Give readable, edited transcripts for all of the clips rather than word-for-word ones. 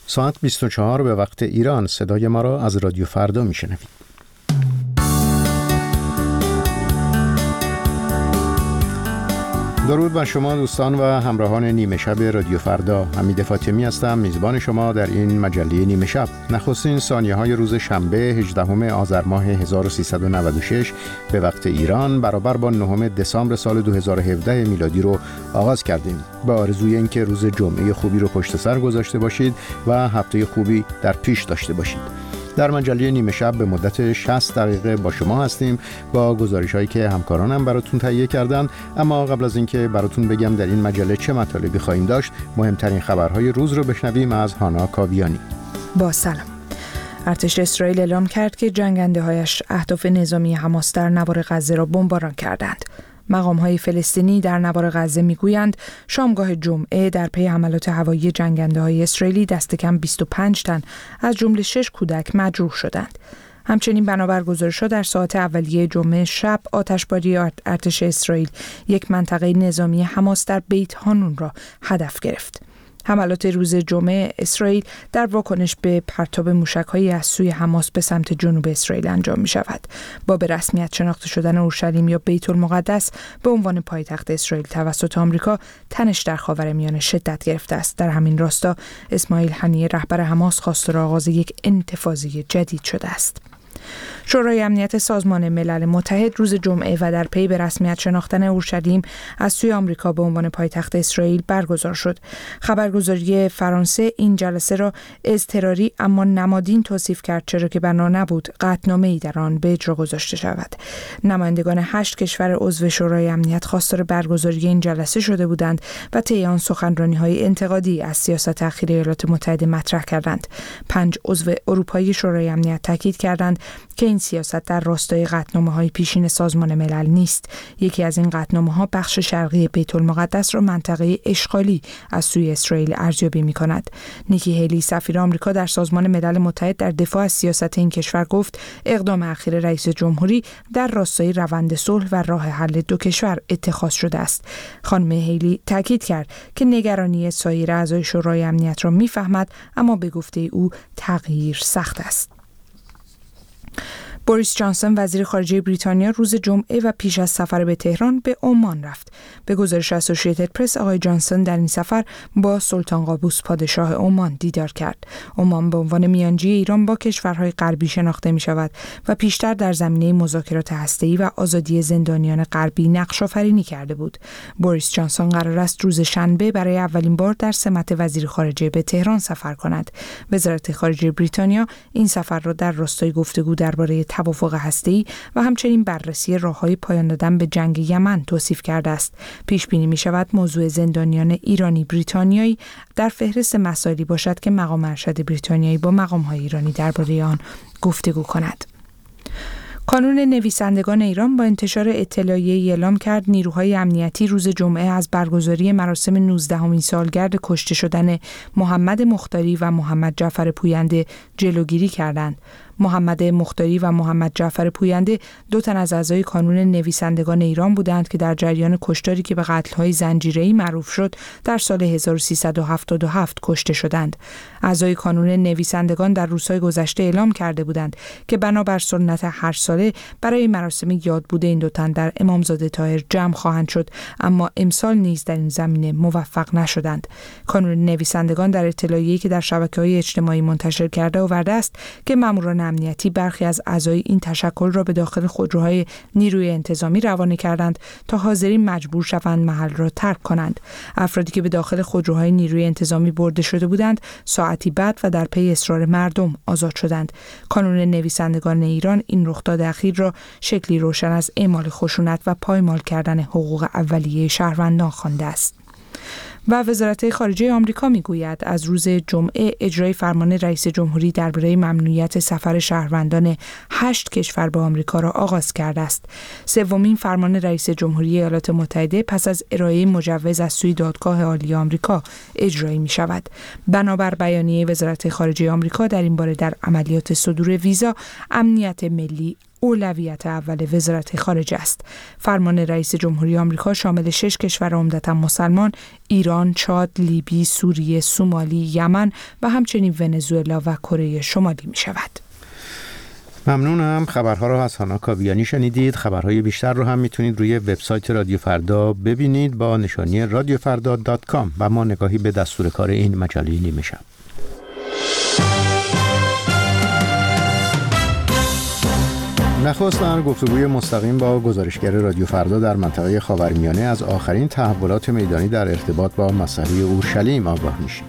ساعت 24 به وقت ایران. صدای ما را از رادیو فردا میشنوید. درود بر شما دوستان و همراهان نیمه شب رادیو فردا. حمید فاطمی هستم، میزبان شما در این مجله نیمه شب. نخستین ثانیه های روز شنبه 18 آذر ماه 1396 به وقت ایران برابر با 9 دسامبر سال 2017 میلادی رو آغاز کردیم. با آرزوی اینکه روز جمعه خوبی رو پشت سر گذاشته باشید و هفته خوبی در پیش داشته باشید. در مجله نیمه شب به مدت 60 دقیقه با شما هستیم با گزارش‌هایی که همکارانم براتون تهیه کردن. اما قبل از اینکه براتون بگم در این مجله چه مطالبی خواهیم داشت، مهمترین خبرهای روز رو بشنویم از هانا کاویانی. با سلام. ارتش اسرائیل اعلام کرد که جنگنده‌هایش اهداف نظامی حماس در نوار غزه را بمباران کردند. مقام‌های فلسطینی در نوار غزه میگویند شامگاه جمعه در پی حملات هوایی جنگنده‌های اسرائیلی دست کم 25 تن از جمله 6 کودک مجروح شدند. همچنین بنابر گزارش‌ها در ساعات اولیه جمعه شب آتشباری ارتش اسرائیل یک منطقه نظامی حماس در بیت هانون را هدف گرفت. حملات روز جمعه اسرائیل در واکنش به پرتاب موشک‌هایی از سوی حماس به سمت جنوب اسرائیل انجام می‌شود. با به رسمیت شناخته شدن اورشلیم یا بیت المقدس به عنوان پایتخت اسرائیل توسط آمریکا، تنش در خاورمیانه شدت گرفته است. در همین راستا اسماعیل هنیه رهبر حماس خواستار آغاز یک انتفاضه جدید شده است. شورای امنیت سازمان ملل متحد روز جمعه و در پی به رسمیت شناختن اورشلیم از سوی آمریکا به عنوان پایتخت اسرائیل برگزار شد. خبرگزاری فرانسه این جلسه را اضطراری اما نمادین توصیف کرد، چرا که بنا نبود قطعنامه‌ای در آن به اجرا گذاشته شود. نمایندگان 8 کشور عضو شورای امنیت خواستار برگزاری این جلسه شده بودند و طی آن سخنرانی‌های انتقادی از سیاست اخیر ایالات متحده مطرح کردند. 5 عضو اروپایی شورای امنیت تاکید کردند که این سیاست در راستای قطعنامه‌های پیشین سازمان ملل نیست. یکی از این قطعنامه‌ها بخش شرقی بیت المقدس را منطقه اشغالی از سوی اسرائیل ارزیابی می‌کند. نیکی هیلی سفیر آمریکا در سازمان ملل متحد در دفاع از سیاست این کشور گفت اقدام اخیر رئیس جمهوری در راستای روند صلح و راه حل دو کشور اتخاذ شده است. خانم هیلی تاکید کرد که نگرانی سایر اعضای شورای امنیت را می‌فهمد، اما به گفته او تغییر سخت است. بوریس جانسون وزیر خارجه بریتانیا روز جمعه و پیش از سفر به تهران به عمان رفت. به گزارش اسوسییتد پرس آقای جانسون در این سفر با سلطان قابوس پادشاه عمان دیدار کرد. عمان به عنوان میانجی ایران با کشورهای غربی شناخته می شود و پیشتر در زمینه مذاکرات هسته‌ای و آزادی زندانیان غربی نقش‌آفرینی کرده بود. بوریس جانسون قرار است روز شنبه برای اولین بار در سمت وزیر خارجه به تهران سفر کند. وزارت خارجه بریتانیا این سفر را در راستای گفتگو درباره توافق هسته‌ای و همچنین بررسی راه‌های پایان دادن به جنگ یمن توصیف کرده است. پیش بینی می‌شود موضوع زندانیان ایرانی بریتانیایی در فهرست مسائلی باشد که مقام ارشد بریتانیایی با مقام‌های ایرانی درباره آن گفتگو کند. کانون نویسندگان ایران با انتشار اطلاعیه‌ای اعلام کرد نیروهای امنیتی روز جمعه از برگزاری مراسم 19مین سالگرد کشته شدن محمد مختاری و محمد جعفر پوینده جلوگیری کردند. محمد مختاری و محمد جعفر پوینده 2 تن از اعضای کانون نویسندگان ایران بودند که در جریان کشتاری که به قتل‌های زنجیره‌ای معروف شد در سال 1377 کشته شدند. اعضای کانون نویسندگان در روزهای گذشته اعلام کرده بودند که بنابر سنت هر ساله برای مراسم یادبود این 2 تن در امامزاده طاهر جمع خواهند شد، اما امسال نیز در این زمینه موفق نشدند. کانون نویسندگان در اطلاعیه‌ای که در شبکه‌های اجتماعی منتشر کرده آورده است که ماموران امنیتی برخی از اعضای این تشکل را به داخل خودروهای نیروی انتظامی روانه کردند تا حاضرین مجبور شوند محل را ترک کنند. افرادی که به داخل خودروهای نیروی انتظامی برده شده بودند ساعتی بعد و در پی اصرار مردم آزاد شدند. کانون نویسندگان ایران این رخداد اخیر را شکلی روشن از اعمال خشونت و پایمال کردن حقوق اولیه شهروندان خوانده است. و وزارت خارجه آمریکا میگوید از روز جمعه اجرای فرمان رئیس جمهوری درباره ممنوعیت سفر شهروندان 8 کشور به آمریکا را آغاز کرده است. سومین فرمان رئیس جمهوری ایالات متحده پس از ارائه مجوز از سوی دادگاه عالی آمریکا اجرایی می شود. بنابر بیانیه وزارت خارجه آمریکا در این باره در عملیات صدور ویزا امنیت ملی اولویت اول وزارت خارجه است. فرمان رئیس جمهوری آمریکا شامل 6 کشور عمدتاً مسلمان، ایران، چاد، لیبی، سوریه، سومالی، یمن و همچنین ونزوئلا و کره شمالی می شود. ممنونم. خبرها رو از هانا کاویانی شنیدید. خبرهای بیشتر رو هم میتونید روی وبسایت رادیو فردا ببینید با نشانی radiofarda.com و ما نگاهی به دستور کار این مجله نیمه شب. نخست در گفتگوی مستقیم با گزارشگر رادیو فردا در منطقه خاورمیانه از آخرین تحولات میدانی در ارتباط با مسئله اورشلیم آگاه میشیم.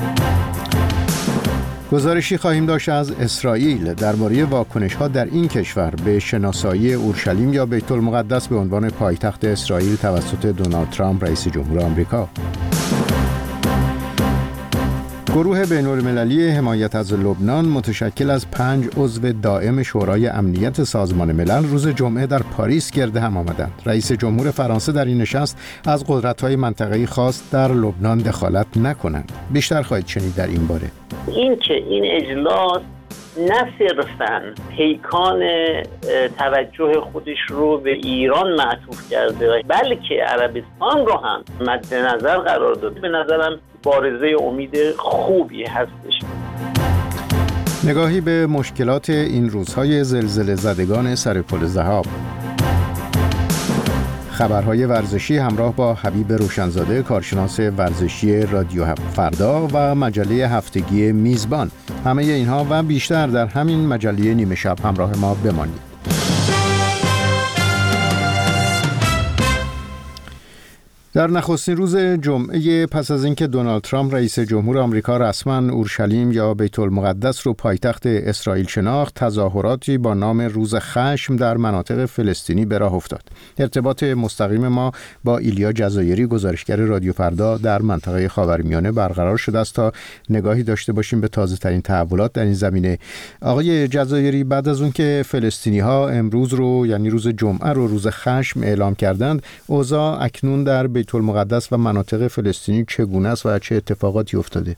گزارشی خواهیم داشت از اسرائیل درباره واکنش‌ها در این کشور به شناسایی اورشلیم یا بیت المقدس به عنوان پایتخت اسرائیل توسط دونالد ترامپ رئیس جمهور آمریکا. گروه بین‌المللی حمایت از لبنان متشکل از 5 عضو دائم شورای امنیت سازمان ملل روز جمعه در پاریس گرد هم آمدند. رئیس جمهور فرانسه در این نشست از قدرت‌های منطقه‌ای خواست در لبنان دخالت نکنند. بیشتر خواهید شنید در این باره. این که این اجلاس نه صرفاً پیکان توجه خودش رو به ایران معطوف کرده بلکه عربستان رو هم مد نظر قرار داده، به نظرم بارزه امید خوبی هستش. نگاهی به مشکلات این روزهای زلزله زدگان سر پل ذهاب. خبرهای ورزشی همراه با حبیب روشنزاده کارشناس ورزشی رادیو فردا و مجله هفتگی میزبان. همه اینها و بیشتر در همین مجله نیمه شب همراه ما بمانید. در نخستین روز جمعه پس از اینکه دونالد ترامپ رئیس جمهور آمریکا رسما اورشلیم یا بیت المقدس رو پایتخت اسرائیل شناخت، تظاهراتی با نام روز خشم در مناطق فلسطینی به راه افتاد. ارتباط مستقیم ما با ایلیا جزایری گزارشگر رادیو فردا در منطقه خاورمیانه برقرار شده است تا نگاهی داشته باشیم به تازه ترین تحولات در این زمینه. آقای جزایری، بعد از اون که فلسطینی‌ها امروز رو یعنی روز جمعه رو روز خشم اعلام کردند، اوضاع اکنون در بیت المقدس و مناطق فلسطینی چگونه است و چه اتفاقاتی افتاده؟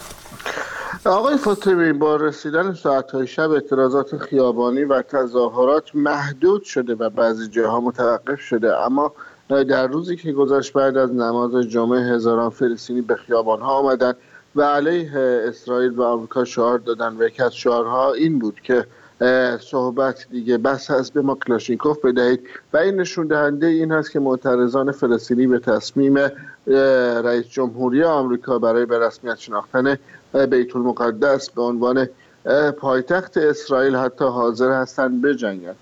آقای فاطمی، با رسیدن ساعت‌های شب اعتراضات خیابانی و تظاهرات محدود شده و بعضی جاها متوقف شده، اما در روزی که گذشت بعد از نماز جمعه هزاران فلسطینی به خیابان‌ها آمدند و علیه اسرائیل و آمریکا شعار دادند و یکی از شعارها این بود که صحبت دیگه بس است به ما کلاشینکوف بدهید و این نشون دهنده این هست که معترضان فلسطینی به تصمیم رئیس جمهوری آمریکا برای به رسمیت شناختن بیت المقدس به عنوان پایتخت اسرائیل حتی حاضر هستند بجنگند.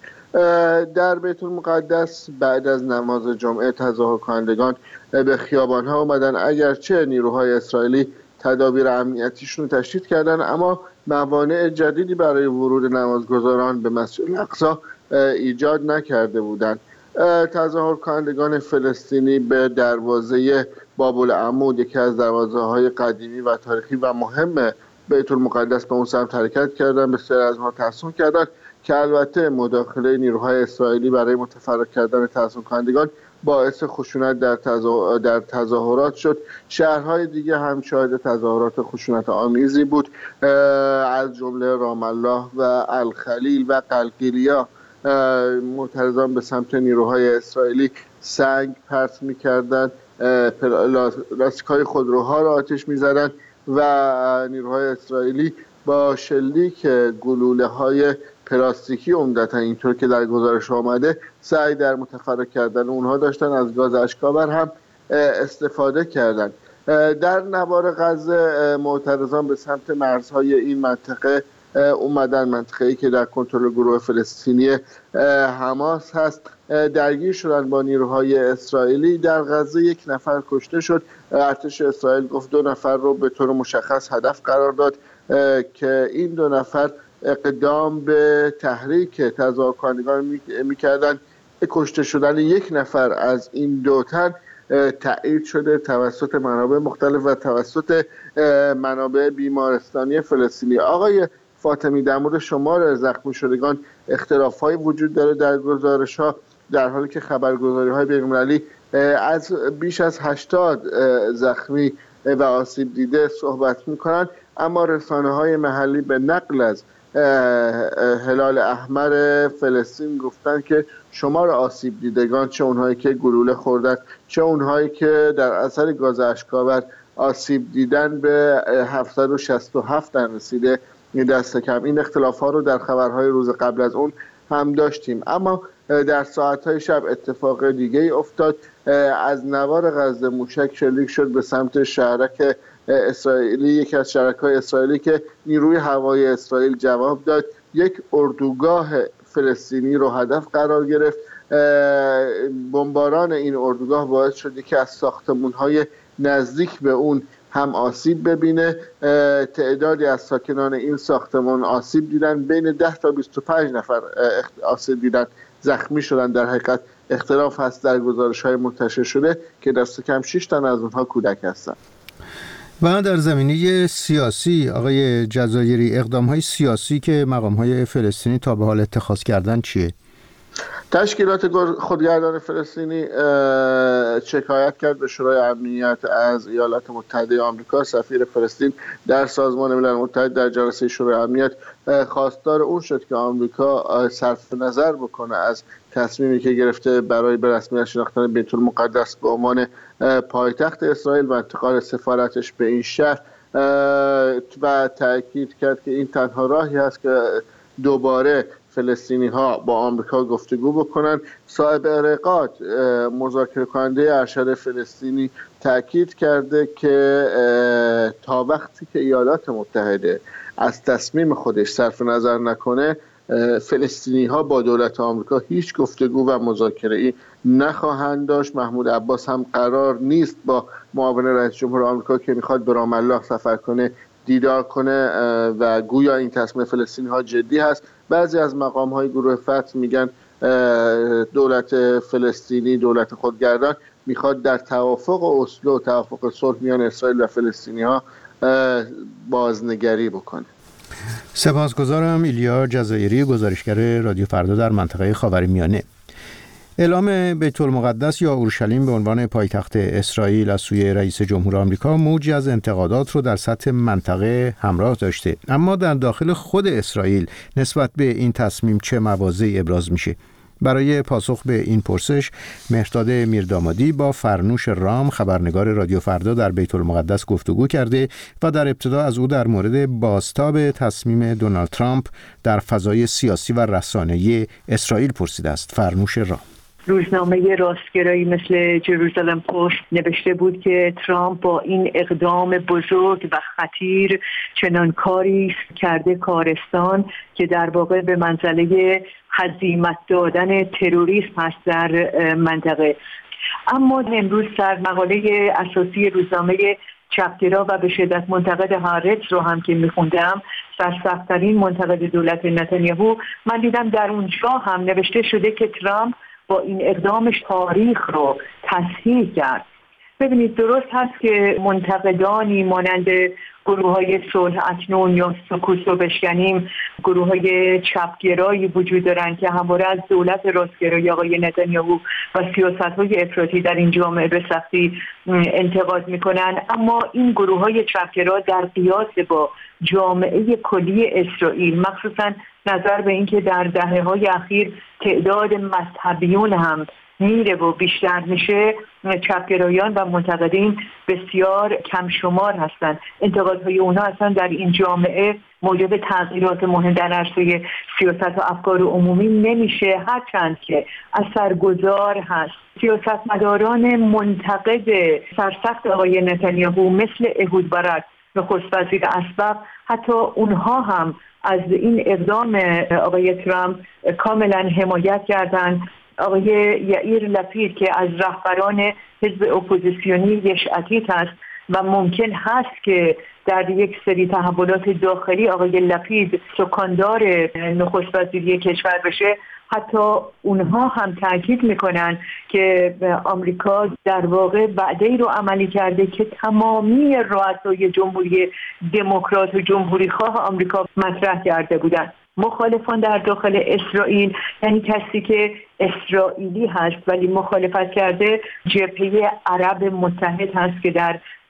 در بیت المقدس بعد از نماز جمعه تظاهرکنندگان به خیابان‌ها آمدن، اگرچه نیروهای اسرائیلی تدابیر امنیتیشون رو تشدید کردن، اما موانع جدیدی برای ورود نمازگزاران به مسجد الاقصی ایجاد نکرده بودند. تظاهرکنندگان فلسطینی به دروازه باب العمود، یکی از دروازه‌های قدیمی و تاریخی و مهم بیت المقدس، به اون سمت حرکت کردند. بسیاری از ما تحسین کردند که البته مداخله نیروهای اسرائیلی برای متفرق کردن تظاهرکنندگان باعث خشونت در تظاهرات شد. شهرهای دیگه هم شاهد تظاهرات خشونت آمیزی بود، از جمله رام الله و الخلیل و قلقیلیا. معترضان به سمت نیروهای اسرائیلی سنگ پرت می‌کردند، لاستیک‌های خودروها را آتش می‌زدند و نیروهای اسرائیلی با شلیک گلوله‌های پلاستیکی عمدتاً اینطور که در گزارش آمده سعی در متفرق کردن اونها داشتن، از گاز اشک‌آور هم استفاده کردند. در نوار غزه معترضان به سمت مرزهای این منطقه اومدن، منطقه‌ای که در کنترل گروه فلسطینی حماس هست، درگیر شدن با نیروهای اسرائیلی. در غزه 1 نفر کشته شد. ارتش اسرائیل گفت 2 نفر رو به طور مشخص هدف قرار داد که این 2 نفر اقدام به تحریک تظاهرکنندگان می‌کردند. کشته شدن 1 نفر از این 2 تن تایید شده توسط منابع مختلف و توسط منابع بیمارستانی فلسطینی. آقای فاطمی، در مورد شمار زخمی شدگان اختلاف‌های وجود داره در گزارش‌ها، در حالی که خبرگزاری‌های بین‌المللی از بیش از 80 زخمی و آسیب دیده صحبت می‌کنند، اما رسانه‌های محلی به نقل از هلال احمر فلسطین گفتن که شمار آسیب دیدگان، چه اونهایی که گلوله خوردن چه اونهایی که در اثر گاز اشک‌آور آسیب دیدن، به 767 رسیده دست کم. این اختلاف‌ها رو در خبرهای روز قبل از اون هم داشتیم. اما در ساعت‌های شب اتفاق دیگه‌ای افتاد. از نوار غزه موشک شلیک شد به سمت شهرک اسرائیلی، یکی از شهرک‌های اسرائیلی که نیروی هوایی اسرائیل جواب داد. یک اردوگاه فلسطینی رو هدف قرار گرفت. بمباران این اردوگاه باعث شد که از ساختمان‌های نزدیک به اون هم آسیب ببینه. تعدادی از ساکنان این ساختمان آسیب دیدن، بین 10 تا 25 نفر آسیب دیدن، زخمی شدن. در حقیقت اختلاف هست در گزارش‌های منتشر شده که دست کم 6 تن از اونها کودک هستند. و در زمینه سیاسی آقای جزایری، اقدام‌های سیاسی که مقام‌های فلسطینی تا به حال اتخاذ کردن چیه؟ تشکیلات خودگردان فلسطینی شکایت کرد به شورای امنیت از ایالات متحده آمریکا. سفیر فلسطین در سازمان ملل متحد در جلسه شورای امنیت خواستار اون شد که آمریکا صرف نظر بکنه از تصمیمی که گرفته برای به رسمیت شناختن بیت المقدس به عنوان پایتخت اسرائیل و انتقال سفارتش به این شهر، و تاکید کرد که این تنها راهی است که دوباره فلسطینی ها با آمریکا گفتگو بکنن. صاحب ارقات مذاکره کننده ارشد فلسطینی تاکید کرده که تا وقتی که ایالات متحده از تصمیم خودش صرف نظر نکنه، فلسطینی ها با دولت آمریکا هیچ گفتگو و مذاکره‌ای نخواهند داشت. محمود عباس هم قرار نیست با معاون رئیس جمهور آمریکا که میخواد به رام الله سفر کنه دیدار کنه و گویا این تصمیم فلسطینی ها جدی هست. بعضی از مقام های گروه فتح میگن دولت فلسطینی، دولت خودگردان، میخواد در توافق اسلو، توافق صلح میان اسرائیل و فلسطینی ها بازنگری بکنه. سپاسگزارم. ایلیا جزایری، گزارشگر رادیو فردا در منطقه خاورمیانه. اعلام بیت المقدس یا اورشلیم به عنوان پایتخت اسرائیل از سوی رئیس جمهور آمریکا موجی از انتقادات رو در سطح منطقه همراه داشته. اما در داخل خود اسرائیل نسبت به این تصمیم چه مواضعی ابراز میشه؟ برای پاسخ به این پرسش مهرداد میردامادی با فرنوش رام، خبرنگار رادیو فردا در بیت المقدس گفتگو کرده و در ابتدا از او در مورد بازتاب تصمیم دونالد ترامپ در فضای سیاسی و رسانه‌ای اسرائیل پرسیده است. فرنوش رام: روزنامه راستگرایی مثل جروزالم پست نوشته بود که ترامپ با این اقدام بزرگ و خطیر چنان کاری کرده کارستان که در واقع به منزله هزیمت دادن تروریسم هست در منطقه. اما امروز در مقاله اساسی روزنامه چپگرا و به شدت منتقد هارتز رو هم که میخوندم، سرسخت‌ترین منتقد دولت نتانیاهو، من دیدم در اونجا هم نوشته شده که ترامپ با این اقدامش تاریخ رو تصحیح کرد. ببینید، درست هست که منتقدانی مانند گروه‌های صلح اکنون یا سکوت رو بشکنیم، گروه‌های چپگرایی وجود دارن که همواره از دولت راستگرایی آقای نتانیاهو و سیاست‌های افراطی در این جامعه به سختی انتقاد میکنن. اما این گروه‌های چپگرا در قیاس با جامعه کلی اسرائیل، مخصوصاً نظر به اینکه در دهه‌های اخیر تعداد مذهبیون هم میره و بیشتر میشه، چپگرایان و منتقدین بسیار کم شمار هستند. انتقادهای اونها اصلا در این جامعه موجب تغییرات مهم در عرصه سیاست و افکار عمومی نمیشه، هرچند که اثرگذار هست. سیاستمداران منتقد سرسخت آقای نتانیاهو مثل اهود بارک، نخست وزیر اسبق، حتی اونها هم از این اقدام آقای ترامپ کاملا حمایت کردند. آقای یائیر لپید که از رهبران حزب اپوزیسیونی یشعتیت است و ممکن هست که در یک سری تحولات داخلی آقای لپید سکاندار نخست وزیری کشور بشه، حتی اونها هم تاکید میکنن که آمریکا در واقع وعده‌ای رو عملی کرده که تمامی رؤسای جمهوری دموکرات و جمهوری خواه آمریکا مطرح کرده بودند. مخالفان در داخل اسرائیل، یعنی کسی که اسرائیلی هست ولی مخالفت کرده، جبهه عرب متحد هست که در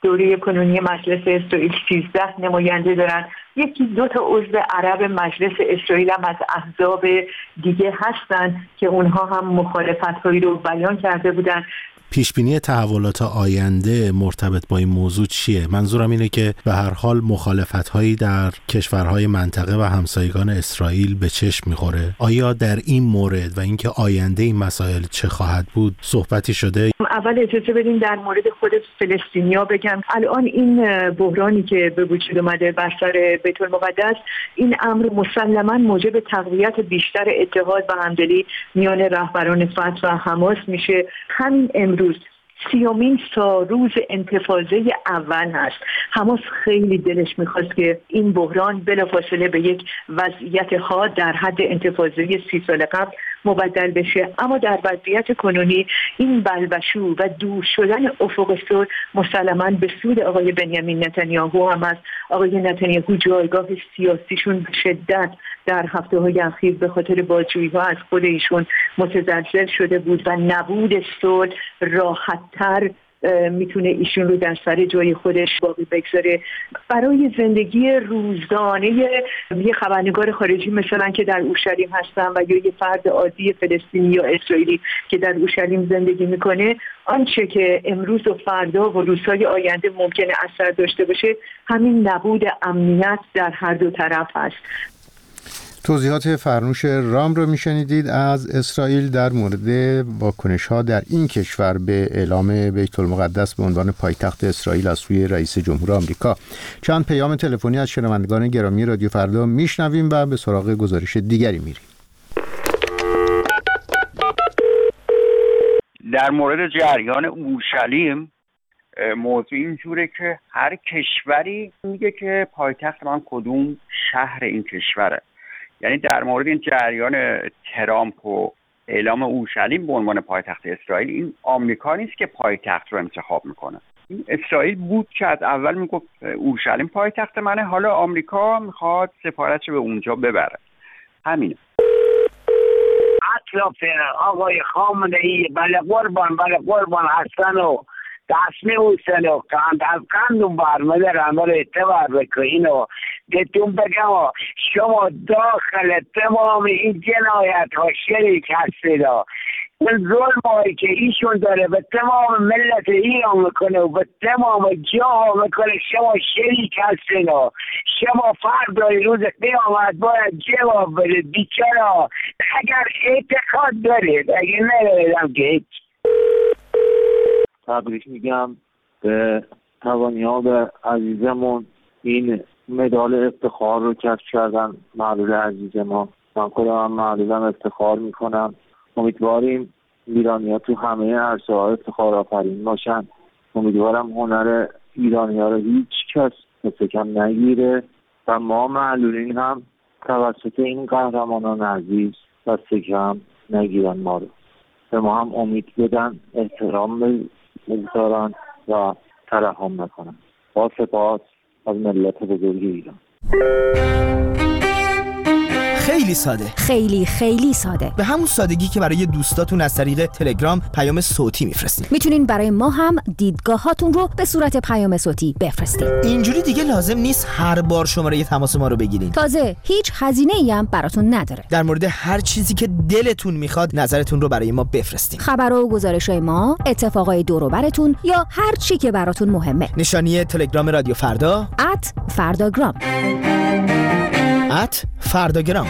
دوره کنونی مجلس اسرائیل 13 نماینده دارن. یکی دو تا عضو عرب مجلس اسرائیل هم از احزاب دیگه هستن که اونها هم مخالفت‌هایی رو بیان کرده بودن. پیشبینی تحولات آینده مرتبط با این موضوع چیه؟ منظورم اینه که به هر حال مخالفت‌هایی در کشورهای منطقه و همسایگان اسرائیل به چشم می‌خوره. آیا در این مورد و اینکه آینده این مسائل چه خواهد بود صحبتی شده؟ اول اجازه بدین در مورد خود فلسطینیا بگم. الان این بحرانی که به وجود اومده بر سر بیت المقدس، این امر مسلماً موجب تقویت بیشتر اتحاد و همدلی میان رهبران فتح و حماس میشه. همین امروز 30مین روز انتفاضه اول هست. حماس خیلی دلش میخواست که این بحران بلافاصله به یک وضعیت حاد در حد انتفاضه 30 سال قبل مبدل بشه، اما در وضعیت کنونی این بلبشو و دور شدن افق صلح مسلماً به سود آقای بنیامین نتانیاهو هم است. آقای نتانیاهو جایگاه سیاسیشون به شدت در هفته‌های اخیر به خاطر بازجویی‌ها از خود ایشون متزلزل شده بود و نبود صلح راحت‌تر میتونه ایشون رو در سر جای خودش باقی بگذاره. برای زندگی روزانه یه خبرنگار خارجی مثلا که در اورشلیم هستن و یا یه فرد عادی فلسطینی یا اسرائیلی که در اورشلیم زندگی میکنه، آنچه که امروز و فردا و روزهای آینده ممکنه اثر داشته باشه همین نبود امنیت در هر دو طرف هست. توضیحات فرنوش رام رو میشنیدید از اسرائیل در مورد واکنش‌ها در این کشور به اعلام بیت المقدس به عنوان پایتخت اسرائیل از سوی رئیس جمهور آمریکا. چند پیام تلفنی از شنوندگان گرامی رادیو فردا میشنویم و به سراغ گزارش دیگری میریم. در مورد جریان اورشلیم موضوع اینجوره که هر کشوری میگه که پایتخت من کدوم شهر این کشوره. یعنی در مورد این جریان ترامپ و اعلام اورشلیم به عنوان پایتخت اسرائیل، این آمریکا نیست که پایتخت رو انتخاب میکنه. این اسرائیل بود که از اول میگفت اورشلیم پایتخت منه، حالا آمریکا میخواد سفارتش به اونجا ببره. همینه. اطلاف آقای خامنه‌ای بله قربان هستن و دسمه اوستن و از قندون برمده رنبال اعتبار بکنین و بهتون بگم شما داخل تمام این جنایت ها شریک هستید. اون ظلم هایی که ایشون داره به تمام ملت ایران میکنه و به تمام جاها میکنه شما شریک هستید. شما فردای روز قیامت باید جواب بدید. بیچاره اگر اعتقاد دارید، اگر نداریدم که هیچ. تبریک میگم به توانیاب عزیزمون، این مدال افتخار رو کسب کردن معلول عزیز ما. من خودم معلولم افتخار میکنم. امیدواریم ایرانی‌ها تو همه عرصه‌ها افتخار آفرین باشن. امیدوارم هنر ایرانی‌ها رو هیچ کس مثل کم نگیره و ما معلولین هم توسط این قهرمانان عزیز دست کم نگیرن ما رو. به ما هم امید بدن، احترام بگذارن و ترحم نکنن. با سپاس از ملت بزرگ ایران. خیلی ساده، خیلی ساده، به همون سادگی که برای دوستاتون از طریق تلگرام پیام صوتی میفرستین. میتونین برای ما هم دیدگاهاتون رو به صورت پیام صوتی بفرستین. اینجوری دیگه لازم نیست هر بار شماره تماس ما رو بگیرین. تازه هیچ هزینه‌ای هم براتون نداره. در مورد هر چیزی که دلتون میخواد نظرتون رو برای ما بفرستین. خبرها و گزارش‌های ما، اتفاقای دور و براتون یا هر چی که براتون مهمه. نشانی تلگرام رادیو فردا @فرداگرام. فرداگرام.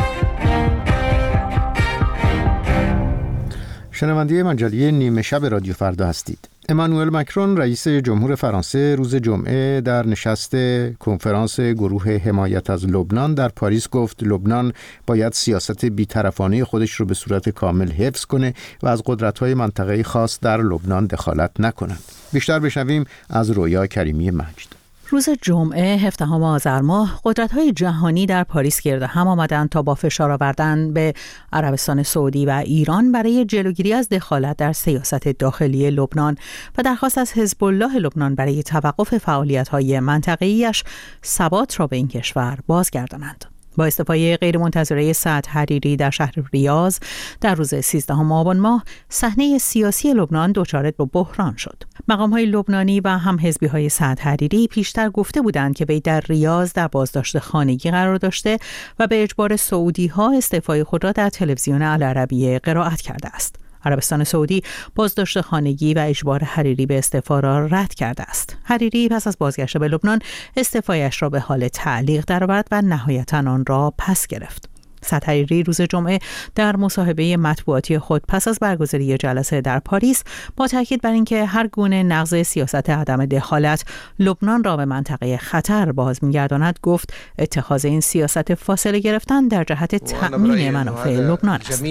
شنونده مجله نیمه شب رادیو فردا هستید. امانوئل مکرون رئیس جمهور فرانسه روز جمعه در نشست کنفرانس گروه حمایت از لبنان در پاریس گفت لبنان باید سیاست بی‌طرفانه خودش رو به صورت کامل حفظ کنه و از قدرت‌های منطقه‌ای خاص در لبنان دخالت نکنند. بیشتر بشنویم از رویا کریمی مجد. روز جمعه 17 آذر ماه قدرت‌های جهانی در پاریس گرد هم آمدند تا با فشار آوردن به عربستان سعودی و ایران برای جلوگیری از دخالت در سیاست داخلی لبنان و درخواست از حزب الله لبنان برای توقف فعالیت‌های منطقه‌ایش ثبات را به این کشور بازگردانند. با استعفای غیرمنتظره سعد حریری در شهر ریاض در روز 13 آبان ماه، صحنه سیاسی لبنان دچار به بحران شد. مقام‌های لبنانی و هم حزبی‌های سعد حریری پیشتر گفته بودند که وی در ریاض در بازداشت خانگی قرار داشته و به اجبار سعودی‌ها استعفای خود را در تلویزیون العربیه قرائت کرده است. عربستان سعودی بازداشت خانگی و اجبار حریری به استعفا را رد کرده است. حریری پس از بازگشت به لبنان استعفایش را به حال تعلیق درآورد و نهایتاً آن را پس گرفت. سعد حریری روز جمعه در مصاحبه مطبوعاتی خود پس از برگزاری جلسه در پاریس با تاکید بر اینکه هر گونه نقض سیاست عدم دخالت لبنان را به منطقه خطر باز می‌گرداند گفت اتخاذ این سیاست فاصله گرفتن در جهت تأمین منافع لبنان است.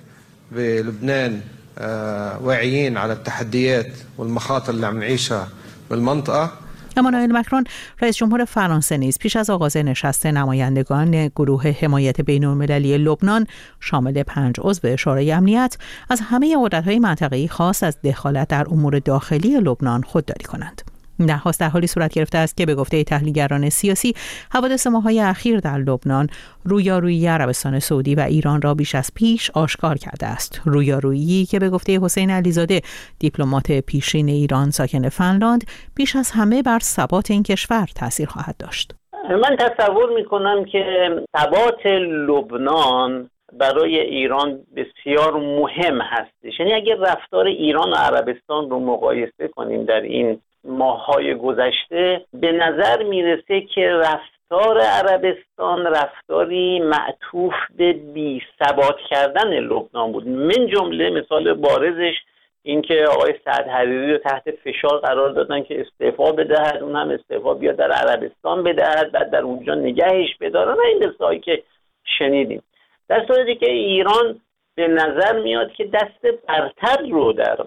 بلبنان واعيين على التحديات والمخاطر اللي عم نعيشها بالمنطقة. امانوئل مکرون رئیس جمهور فرانسه نیز پیش از آغاز نشست نمایندگان گروه حمایت بین‌المللی لبنان شامل 5 عضو شورای امنیت از همه قدرت‌های منطقه‌ای خواست از دخالت در امور داخلی لبنان خودداری کنند. درخواست در حالی صورت گرفته است که به گفته تحلیلگران سیاسی حوادث ماه‌های اخیر در لبنان رویارویی عربستان سعودی و ایران را بیش از پیش آشکار کرده است. رویارویی که به گفته حسین علیزاده دیپلمات پیشین ایران ساکن فنلاند بیش از همه بر ثبات این کشور تاثیر خواهد داشت. من تصور می‌کنم که ثبات لبنان برای ایران بسیار مهم هستش. یعنی اگر رفتار ایران و عربستان رو مقایسه کنیم در این ماه‌های گذشته، به نظر میرسه که رفتار عربستان رفتاری معطوف به بی ثبات کردن لبنان بود. من جمله مثال بارزش این که آقای سعد حریری رو تحت فشار قرار دادن که استعفا بدهد، اون هم استعفا بیاد در عربستان بدهد، بعد در اونجا نگهش بدارن. این قصه‌ای که شنیدیم. در صورتی که ایران به نظر میاد که دست برتر رو در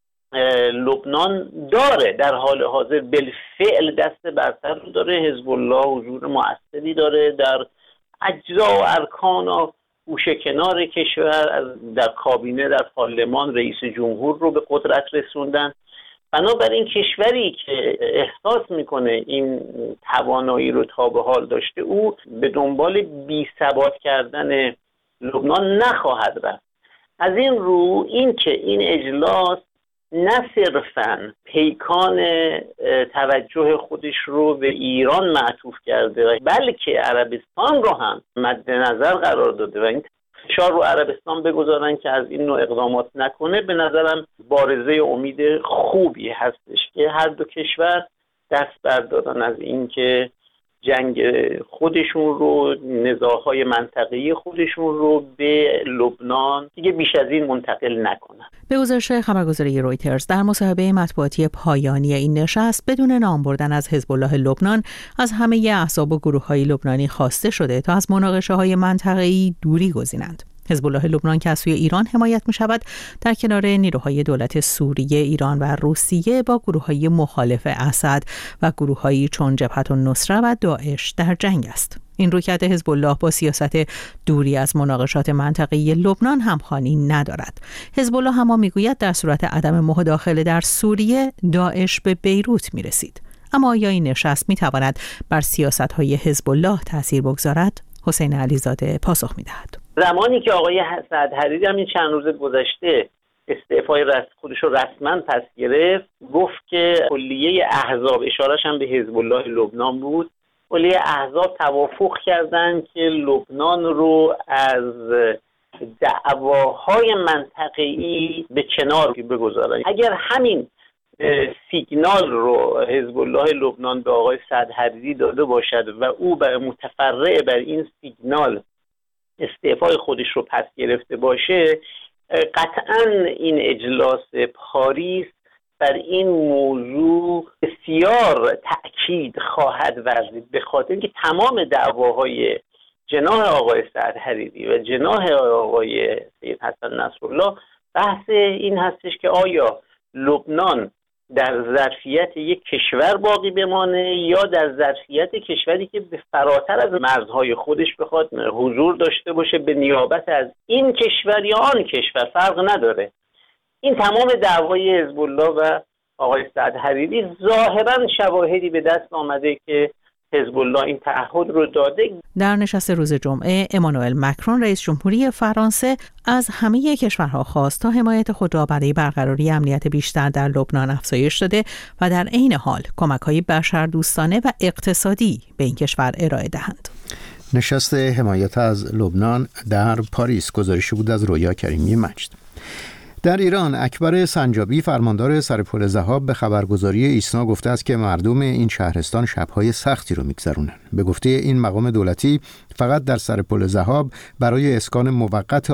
لبنان داره، در حال حاضر بالفعل دست برتر رو داره. حزب الله حضور مؤثری داره در اجزا و ارکان و گوشه کنار کشور، در کابینه، در پارلمان رئیس جمهور رو به قدرت رسوندن. بنابراین کشوری که احساس میکنه این توانایی رو تا به حال داشته، او به دنبال بی ثبات کردن لبنان نخواهد رفت. از این رو این که این اجلاس نه صرفاً پیکان توجه خودش رو به ایران معطوف کرده، بلکه عربستان رو هم مد نظر قرار داده و این فشار رو عربستان بگذارن که از این نوع اقدامات نکنه، به نظرم بارزه امید خوبی هستش که هر دو کشور دست بردارن از این که جنگ خودشون رو، نزاع‌های منطقه‌ای خودشون رو به لبنان دیگه بیش از این منتقل نکنن. به گزارش خبرگزاری رویترز در مصاحبه مطبوعاتی پایانی این نشست بدون نام بردن از حزب الله لبنان از همه احزاب و گروه‌های لبنانی خواسته شده تا از مناقشه‌های منطقه‌ای دوری گزینند. حزب الله لبنان که از سوی ایران حمایت می شود در کنار نیروهای دولت سوریه، ایران و روسیه با گروه‌های مخالف اسد و گروه‌هایی چون جبهة النصره و داعش در جنگ است. این رویکرد حزب الله با سیاست دوری از مناقشات منطقه‌ای لبنان همخوانی ندارد. حزب الله هم میگوید در صورت عدم مداخله در سوریه داعش به بیروت می رسید. اما آیا این نشست می تواند بر سیاست‌های حزب الله تأثیر بگذارد؟ حسین علیزاده پاسخ می دهد. زمانی که آقای سعد حریری هم این چند روز گذشته استعفای خودش رو رسما پس گرفت، گفت که کلیه احزاب، اشارش هم به حزب الله لبنان بود، کلیه احزاب توافق کردن که لبنان رو از دعواهای منطقه‌ای به کنار بگذارن. اگر همین سیگنال رو حزب الله لبنان به آقای سعد حریری داده باشد و او متفرع بر این سیگنال استعفای خودش رو پس گرفته باشه، قطعاً این اجلاس پاریس بر این موضوع بسیار تأکید خواهد ورزید، به خاطر اینکه تمام دعواهای جناح آقای سعد حریری و جناح آقای سید حسن نصرالله بحث این هستش که آیا لبنان در ظرفیت یک کشور باقی بمانه یا در ظرفیت کشوری که به فراتر از مرزهای خودش بخواد حضور داشته باشه به نیابت از این کشور یا آن کشور، فرق نداره. این تمام دعوای حزب الله و آقای سعد حریری ظاهرا شواهدی به دست آمده که حزب الله این تعهد رو داده. در نشست روز جمعه امانوئل مکرون رئیس جمهوری فرانسه از همه کشورها خواست تا حمایت خود را برای برقراری امنیت بیشتر در لبنان افزایش داده و در عین حال کمک‌های بشردوستانه و اقتصادی به این کشور ارائه دهند. نشست حمایت از لبنان در پاریس. گزارشی بود از رویا کریمی مجد. در ایران اکبر سنجابی فرماندار سرپل ذهاب به خبرگزاری ایسنا گفته است که مردم این شهرستان شب‌های سختی رو می‌گذرونن. به گفته این مقام دولتی فقط در سرپل ذهاب برای اسکان موقت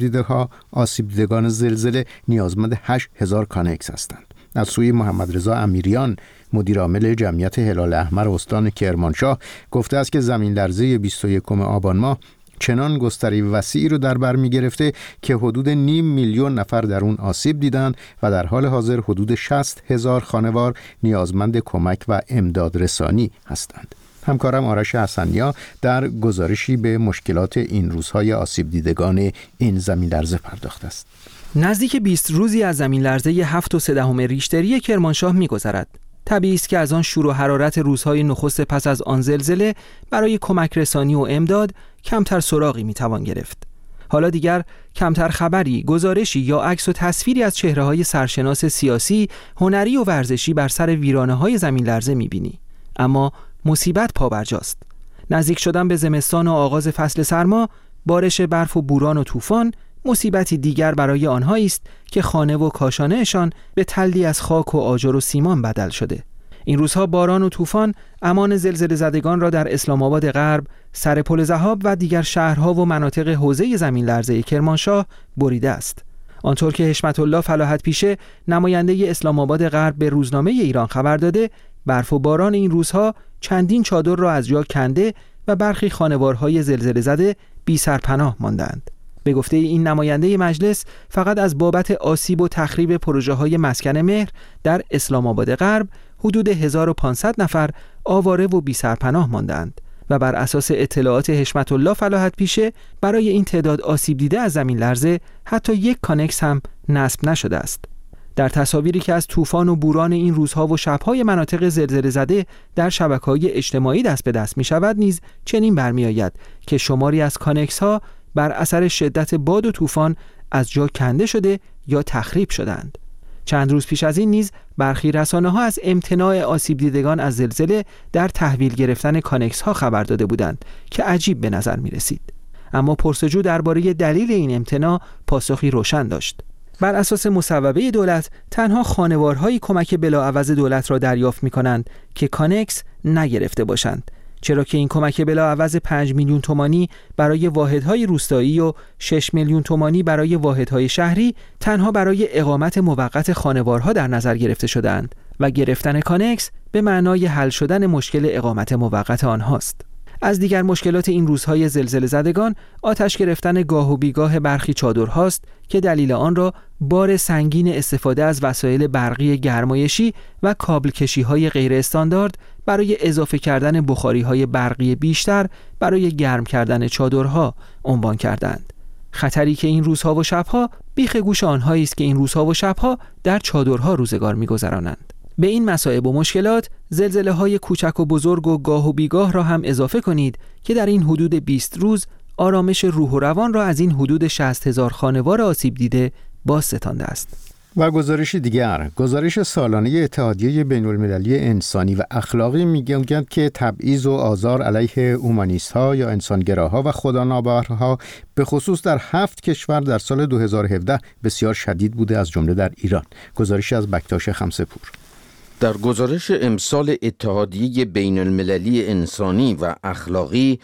آسیب دیدگان زلزله نیازمند 8000 کانکس هستند. از سوی محمد رضا امیریان مدیر عامل جمعیت هلال احمر استان کرمانشاه گفته است که زمین لرزه 21 آبان ماه چنان گستره وسیعی رو در بر می‌گرفته که حدود 500,000 نفر در اون آسیب دیدن و در حال حاضر حدود 60,000 خانوار نیازمند کمک و امداد رسانی هستند. همکارم آرش حسنیا در گزارشی به مشکلات این روزهای آسیب دیدگان این زمین لرزه پرداخته است. نزدیک 20 روزی از زمین لرزه 7.3 ریشتری کرمانشاه می‌گذرد. طبیعی است که از آن شور و حرارت روزهای نخست پس از آن زلزله برای کمک رسانی و امداد کمتر سراغی میتوان گرفت. حالا دیگر کمتر خبری، گزارشی یا عکس و تصویری از چهره‌های سرشناس سیاسی، هنری و ورزشی بر سر ویرانه‌های زمین لرزه میبینی. اما مصیبت پابرجاست. نزدیک شدن به زمستان و آغاز فصل سرما، بارش برف و بوران و طوفان مصیبتی دیگر برای آنهایی است که خانه و کاشانه‌شان به تلی از خاک و آجر و سیمان بدل شده. این روزها باران و طوفان امان زلزله زدگان را در اسلام آباد غرب، سرپل ذهاب و دیگر شهرها و مناطق حوزه زمین لرزه کرمانشاه بریده است. آنطور که حشمت الله فلاحت پیشه نماینده اسلام آباد غرب به روزنامه ایران خبر داده، برف و باران این روزها چندین چادر را از جا کنده و برخی خانوارهای زلزله زده بی سرپناه ماندند. به گفته این نماینده مجلس فقط از بابت آسیب و تخریب پروژه‌های مسکن مهر در اسلام آباد غرب حدود 1500 نفر آواره و بی سرپناه ماندند و بر اساس اطلاعات حشمت الله فلاحت پیشه برای این تعداد آسیب دیده از زمین لرزه حتی یک کانکس هم نصب نشده است. در تصاویری که از طوفان و بوران این روزها و شب‌های مناطق زلزله زده در شبکه‌های اجتماعی دست به دست می‌شود نیز چنین برمی‌آید که شماری از کانکس‌ها بر اثر شدت باد و طوفان از جا کنده شده یا تخریب شدند. چند روز پیش از این نیز برخی رسانه‌ها از امتناع آسیب دیدگان از زلزله در تحویل گرفتن کانکس‌ها خبر داده بودند که عجیب به نظر می‌رسید. اما پرسجو درباره دلیل این امتناع پاسخی روشن داشت. بر اساس مصوبه دولت تنها خانوارهایی کمک بلاعوض دولت را دریافت می‌کنند که کانکس نگرفته باشند، چرا که این کمک بلاعوض 5 میلیون تومانی برای واحدهای روستایی و 6 میلیون تومانی برای واحدهای شهری تنها برای اقامت موقت خانوارها در نظر گرفته شدند و گرفتن کانکس به معنای حل شدن مشکل اقامت موقت آنهاست. از دیگر مشکلات این روزهای زلزله زدگان آتش گرفتن گاه و بیگاه برخی چادرهاست که دلیل آن را بار سنگین استفاده از وسایل برقی گرمایشی و کابل کشی‌های غیر استاندارد برای اضافه کردن بخاری‌های برقی بیشتر برای گرم کردن چادرها عنوان کردند. خطری که این روزها و شبها بیخ گوش آنهایی است که این روزها و شبها در چادرها روزگار می‌گذرانند. به این مصائب و مشکلات زلزله‌های کوچک و بزرگ و گاه و بیگاه را هم اضافه کنید که در این حدود 20 روز آرامش روح و روان را از این حدود 60,000 خانوار آسیب دیده باز ستانده است. و گزارش دیگر، گزارش سالانه اتحادیه بین‌المللی انسانی و اخلاقی می‌گوید که تبعیض و آزار علیه اومانیست‌ها یا انسانگراها و خدانابرها به خصوص در 7 کشور در سال 2017 بسیار شدید بوده، از جمله در ایران. گزارشی از بکتاش خمسه‌پور. در گزارش امسال اتحادیه بین‌المللی انسانی و اخلاقی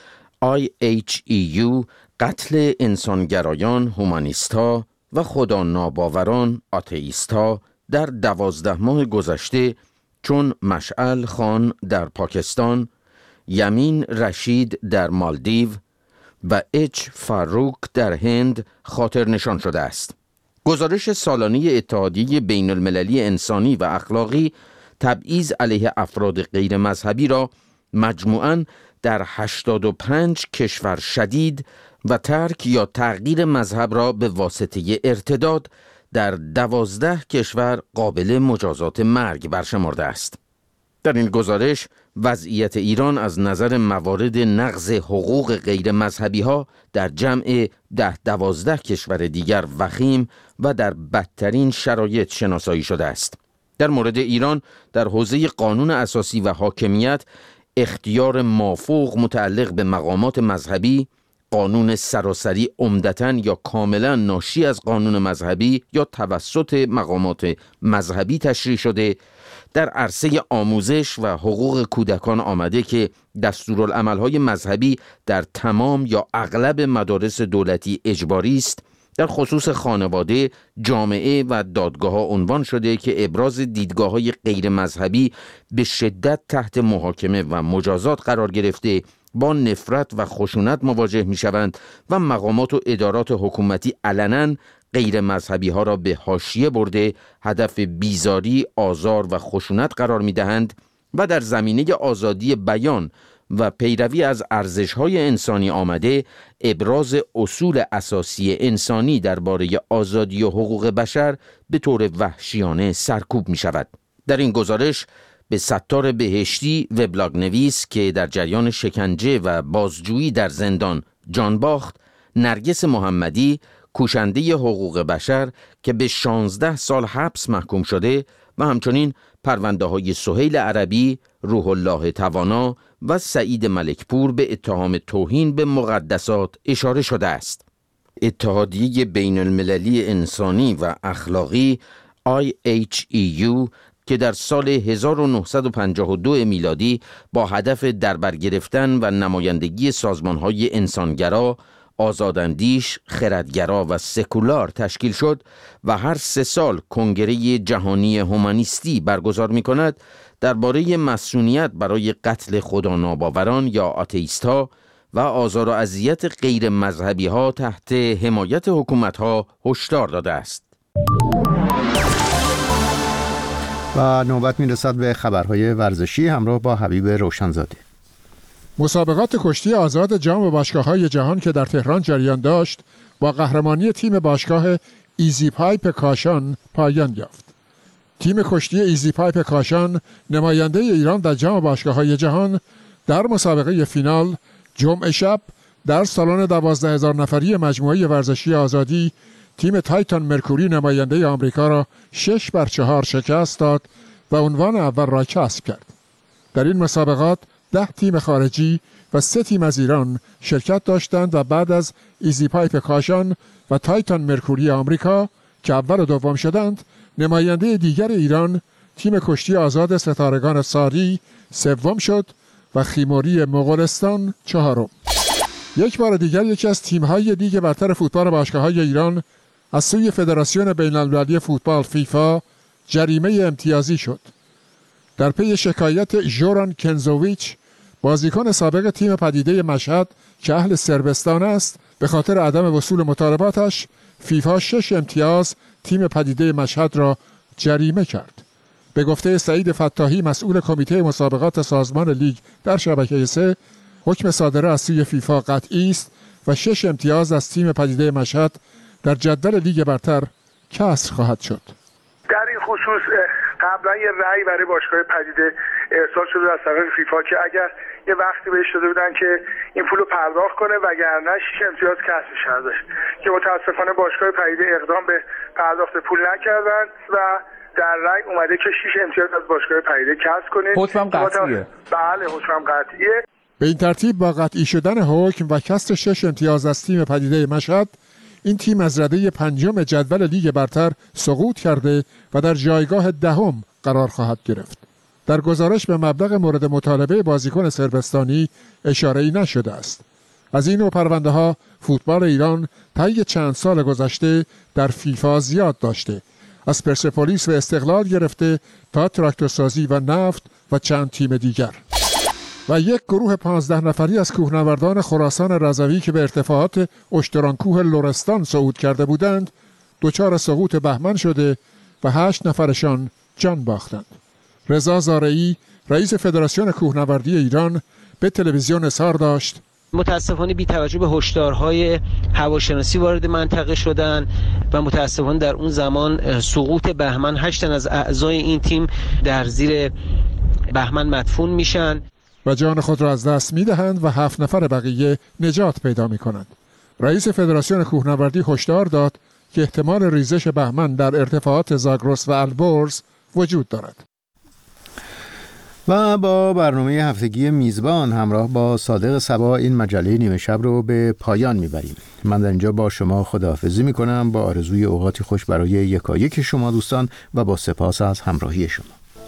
IHEU قتل انسانگرایان، هومانیست‌ها و خدا ناباوران، آتئیست‌ها در 12 ماه گذشته چون مشعل خان در پاکستان، یمین رشید در مالدیو و اچ فاروق در هند خاطر نشان شده است. گزارش سالانه اتحادیه بین‌المللی انسانی و اخلاقی تبعیض علیه افراد غیر مذهبی را مجموعاً در 85 کشور شدید و ترک یا تغییر مذهب را به واسطه ارتداد در 12 کشور قابل مجازات مرگ برشمرده است. در این گزارش وضعیت ایران از نظر موارد نقض حقوق غیر مذهبی ها در جمع 10-12 کشور دیگر وخیم و در بدترین شرایط شناسایی شده است. در مورد ایران در حوزه قانون اساسی و حاکمیت اختیار مافوق متعلق به مقامات مذهبی، قانون سراسری عمدتاً یا کاملاً ناشی از قانون مذهبی یا توسط مقامات مذهبی تشریح شده. در عرصه آموزش و حقوق کودکان آمده که دستورالعمل‌های مذهبی در تمام یا اغلب مدارس دولتی اجباری است. در خصوص خانواده، جامعه و دادگاه‌ها عنوان شده که ابراز دیدگاه‌های غیر مذهبی به شدت تحت محاکمه و مجازات قرار گرفته، با نفرت و خشونت مواجه می‌شوند و مقامات و ادارات حکومتی علناً غیر مذهبی ها را به حاشیه برده هدف بیزاری، آزار و خشونت قرار می‌دهند و در زمینه آزادی بیان و پیروی از ارزش‌های انسانی آمده ابراز اصول اساسی انسانی درباره آزادی و حقوق بشر به طور وحشیانه سرکوب می‌شود. در این گزارش به ستار بهشتی، وبلاگ نویس که در جریان شکنجه و بازجویی در زندان جان باخت، نرگس محمدی کوشنده حقوق بشر که به 16 سال حبس محکوم شده و همچنین پرونده‌های سهیل عربی، روح الله توانا و سعید ملکپور به اتهام توهین به مقدسات اشاره شده است. اتحادیه بین المللی انسانی و اخلاقی IHEU که در سال 1952 میلادی با هدف دربر گرفتن و نمایندگی سازمان‌های انسانگرا، آزاداندیش، خردگرا و سکولار تشکیل شد و هر 3 سال کنگره جهانی هومانیستی برگزار می کند، درباره مسئولیت برای قتل خداناباوران یا آتئیست‌ها و آزار و اذیت غیر مذهبی ها تحت حمایت حکومت ها هشدار داده است. و نوبت می رسد به خبرهای ورزشی همراه با حبیب روشنزاده. مسابقات کشتی آزاد جام باشگاه‌های جهان که در تهران جریان داشت با قهرمانی تیم باشگاه ایزی پایپ کاشان پایان یافت. تیم کشتی ایزی پایپ کاشان نماینده ایران در جام باشگاه‌های جهان در مسابقه فینال جمعه شب در سالن 12,000 نفری مجموعه ورزشی آزادی تیم تایتان مرکوری نماینده آمریکا را 6-4 شکست داد و عنوان اول را کسب کرد. در این مسابقات 10 تیم خارجی و 3 تیم از ایران شرکت داشتند و بعد از ایزی پایپ کاشان و تایتان مرکوری آمریکا که اول و دوم شدند، نماینده دیگر ایران تیم کشتی آزاد ستارگان ساری سوم شد و خیموری مغولستان 4م. یک بار دیگر یکی از تیم‌های لیگ برتر فوتبال باشگاه‌های ایران از سوی فدراسیون بین‌المللی فوتبال فیفا جریمه امتیازی شد. در پی شکایت ژوران کنزوویچ، بازیکن سابق تیم پدیده مشهد که اهل صربستان است، به خاطر عدم وصول مطالباتش فیفا 6 امتیاز تیم پدیده مشهد را جریمه کرد. به گفته سعید فتاحی مسئول کمیته مسابقات سازمان لیگ در شبکه 3، حکم صادره از سوی فیفا قطعی است و 6 امتیاز از تیم پدیده مشهد در جدول لیگ برتر کسر خواهد شد. در این خصوص قبلا یه رأی برای باشگاه پدیده ارسال شده از طرف فیفا که اگر یه وقتی بهش داده بودن که این پولو پرداخت کنه وگرنه 6 امتیاز کسر میشه ازش، که متاسفانه باشگاه پدیده اقدام به پرداخت پول نکردن و در رأی اومده که 6 امتیاز از باشگاه پدیده کسر کنید. حکمم قطعیه. بله حکمم قطعیه. به این ترتیب با قطعی شدن حکم و کسر 6 امتیاز از تیم پدیده مشهد، این تیم از رده 5 جدول لیگ برتر سقوط کرده و در جایگاه 10 قرار خواهد گرفت. در گزارش به مبلغ مورد مطالبه بازیکن صربستانی اشاره‌ای نشده است. از این نوع پرونده‌ها فوتبال ایران طی چند سال گذشته در فیفا زیاد داشته، از پرسپولیس و استقلال گرفته تا تراکتورسازی و نفت و چند تیم دیگر. و یک گروه 15 نفری از کوهنوردان خراسان رضوی که به ارتفاعات اشترانکوه لرستان صعود کرده بودند، دچار سقوط بهمن شده و 8 نفرشان جان باختند. رضا زارعی، رئیس فدراسیون کوهنوردی ایران، به تلویزیون اظهار داشت: متاسفانه بی توجه به هشدارهای هواشناسی وارد منطقه شدن و متاسفانه در اون زمان سقوط بهمن 8 تن از اعضای این تیم در زیر بهمن مدفون میشن و جان خود را از دست میدهند و 7 نفر بقیه نجات پیدا میکنند. رئیس فدراسیون کوهنوردی هشدار داد که احتمال ریزش بهمن در ارتفاعات زاگرس و البرز وجود دارد. و با برنامه هفتگی میزبان همراه با صادق صبا این مجله نیمه شب رو به پایان میبریم. من در اینجا با شما خداحافظی میکنم با آرزوی اوقاتی خوش برای یکایک شما دوستان و با سپاس از همراهی شما.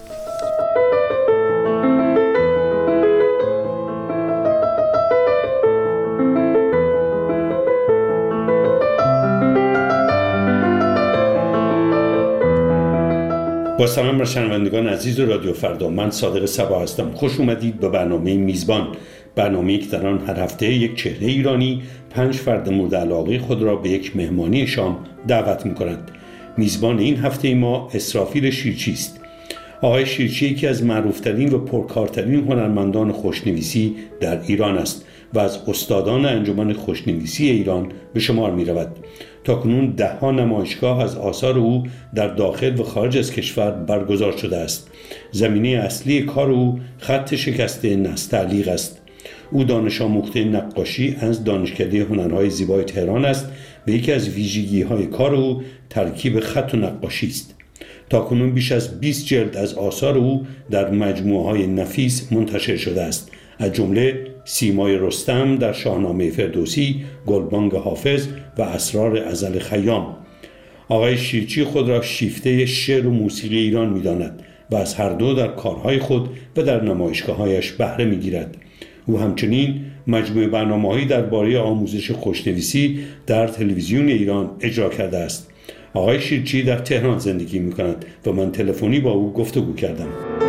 با سلام بر شنوندگان عزیز رادیو فردا، من صادق صبا هستم. خوش اومدید به برنامه میزبان، برنامه‌ای که در آن هر هفته یک چهره ایرانی 5 فرد مورد علاقه خود را به یک مهمانی شام دعوت می‌کنند. میزبان این هفته ما اسرافیل شیرچی است. آقای شیرچی یکی از معروفترین و پرکارترین هنرمندان خوشنویسی در ایران است و از استادان انجمن خوشنویسی ایران به شمار می‌رود. تاکنون 10 نمایشگاه از آثار او در داخل و خارج از کشور برگزار شده است. زمینه اصلی کار او خط شکسته نستعلیق است. او دانش آموخته نقاشی از دانشکده هنرهای زیبای تهران است و یکی از ویژگی‌های کار او ترکیب خط و نقاشی است. تاکنون بیش از 20 جلد از آثار او در مجموعه‌های نفیس منتشر شده است، از جمله سیمای رستم در شاهنامه فردوسی، گلبانگ حافظ و اسرار ازل خیام. آقای شیرچی خود را شیفته شعر و موسیقی ایران می‌داند و از هر دو در کارهای خود و در نمایشگاه‌هایش بهره می‌گیرد. او همچنین مجموعه برنامه‌هایی درباره آموزش خوشنویسی در تلویزیون ایران اجرا کرده است. آقای شیرچی در تهران زندگی می‌کند و من تلفنی با او گفتگو کردم.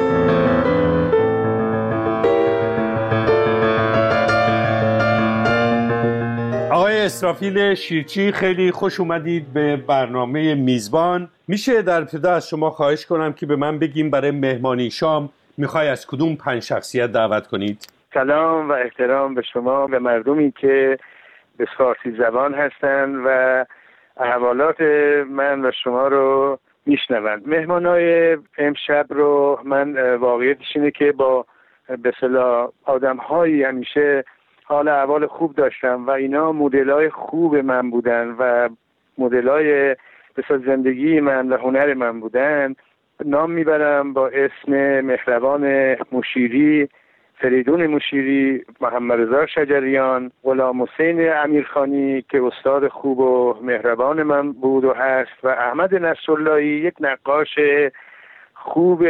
آقای اسرافیل شیرچی، خیلی خوش اومدید به برنامه میزبان. میشه در ابتدا از شما خواهش کنم که به من بگیم برای مهمانی شام میخوای از کدوم 5 شخصیت دعوت کنید؟ سلام و احترام به شما و مردمی که به فارسی زبان هستند و احوالات من و شما رو میشنوند. مهمانای امشب رو من واقعیتش اینه که با به اصطلاح آدم‌هایی همیشه حال احوال خوب داشتم و اینا مدل‌های خوب من بودن و مدل‌های بسیار زندگی من و هنر من بودن. نام میبرم با اسم مهربان مشیری، فریدون مشیری، محمد رضا شجریان، غلام حسین امیرخانی که استاد خوب و مهربان من بود و هست، و احمد نصراللهی، یک نقاش خوب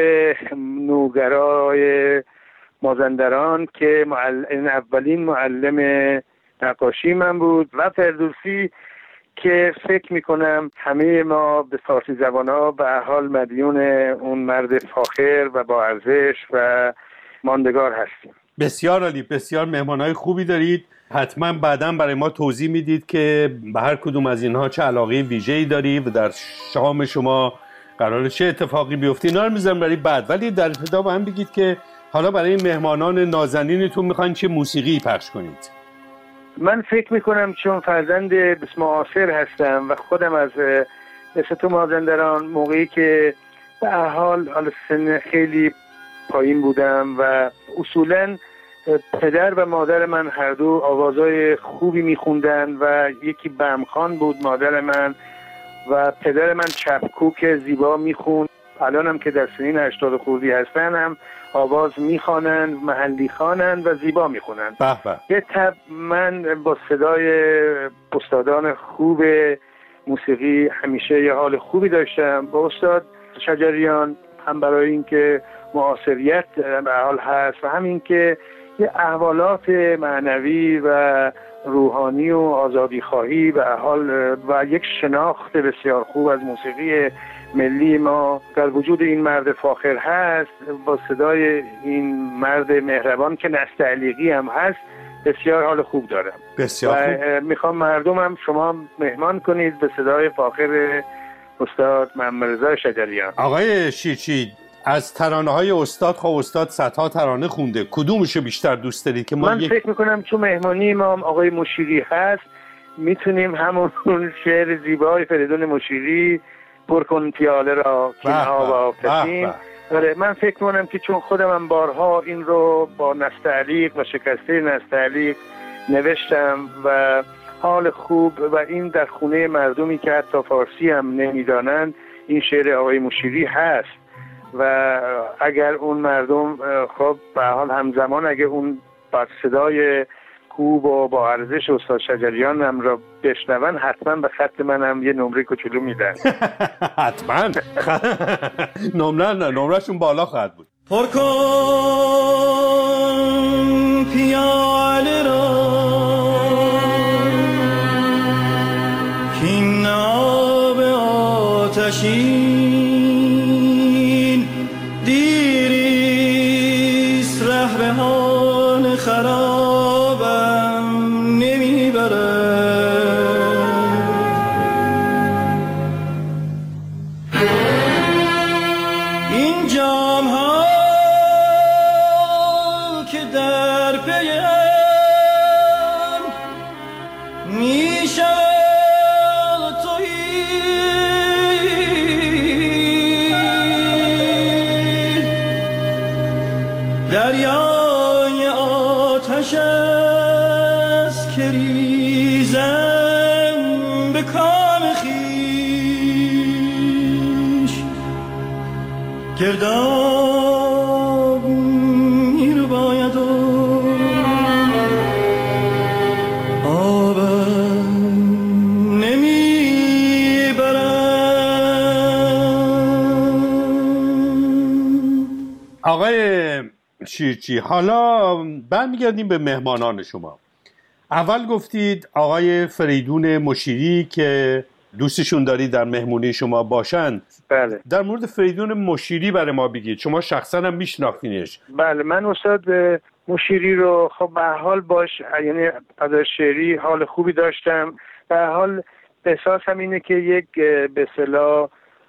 نوگرای مازندران که اولین معلم نقاشی من بود، و فردوسی که فکر میکنم همه ما به فارسی زبان‌ها به حال مدیون اون مرد فاخر و با ارزش و ماندگار هستیم. بسیار عالی، بسیار مهمانای خوبی دارید. حتما بعداً برای ما توضیح میدید که به هر کدوم از اینها چه علاقه ویژه‌ای دارید و در شام شما قراره چه اتفاقی بیفته. اینا رو میذارم برای بعد، ولی در ابتدا با هم بگید که حالا برای مهمانان نازنینتون میخواین چه موسیقی پخش کنید؟ من فکر میکنم چون فرزند معاصر هستم و خودم از مثل تو مازندران موقعی که به هر حال سن خیلی پایین بودم و اصولاً پدر و مادر من هر دو آوازهای خوبی میخوندن و یکی بمخان بود مادر من و پدر من چپکوک زیبا میخوند. الان هم که در سنین 80 خوردی هستن هم آواز میخوانند، محلی خوانند و زیبا میخونند. یه طب من با صدای استادان خوب موسیقی همیشه یه حال خوبی داشتم. با استاد شجریان هم برای اینکه معاصریت به حال هست و همین که یه احوالات معنوی و روحانی و آزادی خواهی به حال و یک شناخت بسیار خوب از موسیقی ملی ما در وجود این مرد فاخر هست، با صدای این مرد مهربان که نستعلیقی هم هست بسیار حال خوب دارم. بسیار خوب. میخوام مردمم شما مهمان کنید به صدای فاخر استاد محمد رضا شجریان. آقای شیرچی، از ترانه‌های استاد استاد صدها ترانه خونده، کدومشو بیشتر دوست دارید که من فکر میکنم چون مهمانی ما آقای مشیری هست میتونیم همون شعر زیبای فریدون مشیری پر کن پیاله را که ها و آفتین آره من فکر می‌کنم که چون خودم هم بارها این رو با نستعلیق و شکسته نستعلیق نوشتم و حال خوب و این در خونه مردمی که حتی فارسی هم نمیدانند این شعر آقای مشیری هست و اگر اون مردم خب به حال همزمان اگر اون با صدای خوب و با ارزش استاد شجریان هم را بشنون حتما به خط من هم یه نمره کوچولو میدن. حتما نمرهشون بالا خواهد بود. پر کن پیاله را کین آب آتشین دیریست رهبهان خرابم نمیبرد این جام ها که در پیم میشود دریای آتش است که ریزم به کام خویش گرداب میرو باید و آبم نمیبرم. آقای شیرچی حالا برمیگردیم به مهمانان شما. اول گفتید آقای فریدون مشیری که دوستشون دارید در مهمونی شما باشند. بله. در مورد فریدون مشیری برای ما بگید، شما شخصا هم میشناختینش. بله من استاد مشیری رو خب به حال باش یعنی ادای شعری حال خوبی داشتم. به حال احساسم اینه که یک به اصطلاح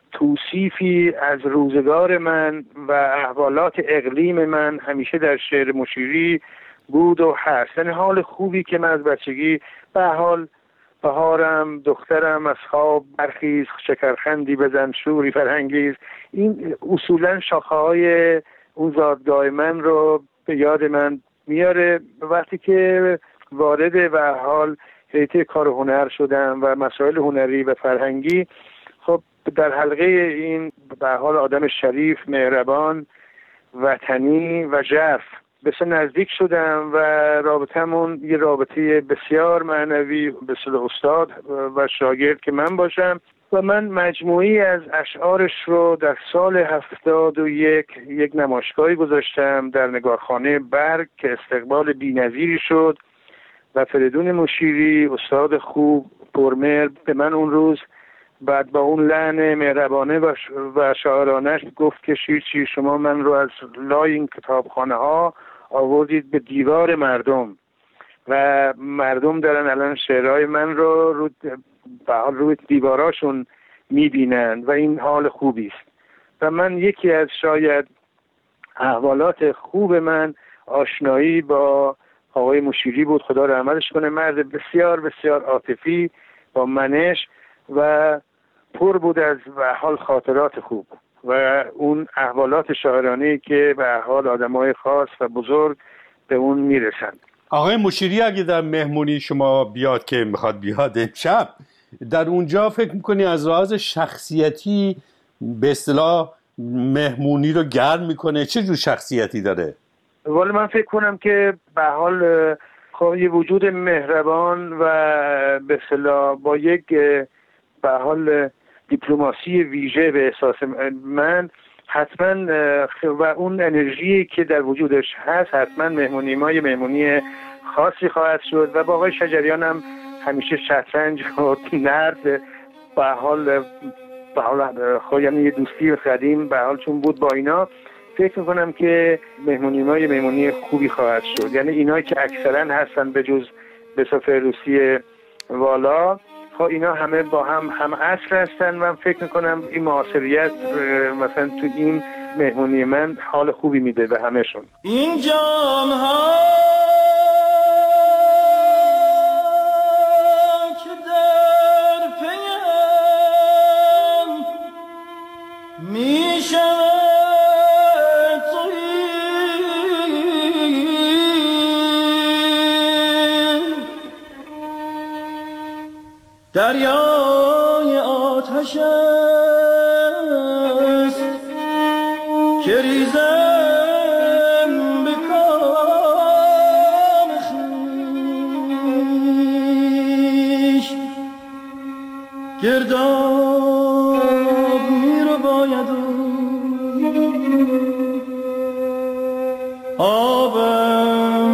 توصیفی از روزگار من و احوالات اقلیم من همیشه در شعر مشیری بود و هست. یعنی حال خوبی که من از بچگی به حال بهارم دخترم از خواب برخیز شکرخندی بزن شوری فرهنگیز، این اصولا شاخه های اون زادگاه من رو به یاد من میاره. وقتی که وارد و حال حیطه کار هنر شدم و مسائل هنری و فرهنگی، خب در حلقه این به حال آدم شریف، مهربان، وطنی و ژرف بسیار نزدیک شدم و رابطمون یه رابطه بسیار معنوی مثل استاد و شاگرد که من باشم و من مجموعی از اشعارش رو در سال 71 یک نمایشگاهی گذاشتم در نگارخانه برگ که استقبال بی‌نظیری شد و فریدون مشیری استاد خوب پرمهر به من اون روز بعد با اون لحن مهربانه و شاعرانش گفت که شیرچی شما من رو از لای این کتابخانه ها آوردید به دیوار مردم و مردم دارن الان شعرهای من رو روی دیواراشون میبینن و این حال خوبی است. و من یکی از شاید احوالات خوب من آشنایی با آقای مشیری بود، خدا رحمتش کنه. مرد بسیار بسیار عاطفی با منش و پر بود از به حال خاطرات خوب و اون احوالات شاعرانه‌ای که به حال آدمای خاص و بزرگ به اون میرسند. آقای مشیری اگه در مهمونی شما بیاد که میخواد بیاد امشب، در اونجا فکر میکنی از لحاظ شخصیتی به اصطلاح مهمونی رو گرم میکنه؟ چه جور شخصیتی داره؟ ولی من فکر کنم که به حال خب یه وجود مهربان و به اصطلاح با یک به حال دیپلماسی ویژه به احساس من حتما و اون انرژی که در وجودش هست حتما مهمونی ما یه مهمونی خاصی خواهد شد و با آقای شجریان هم همیشه شطرنج و نرد به حال خب یعنی یه دوستی قدیم به حال چون بود با اینا، فکر میکنم که مهمونی ما یه مهمونی خوبی خواهد شد. یعنی اینایی که اکثرا هستن به جز بسا فردوسی والا، خب اینا همه با هم عصر هستن. من فکر میکنم این معاصریت مثلا تو این مهمونی من حال خوبی میده به همهشون. این جام ها که در پیم میشود دریای آتش است که ریزم به کام خویش گرداب میرو باید آبم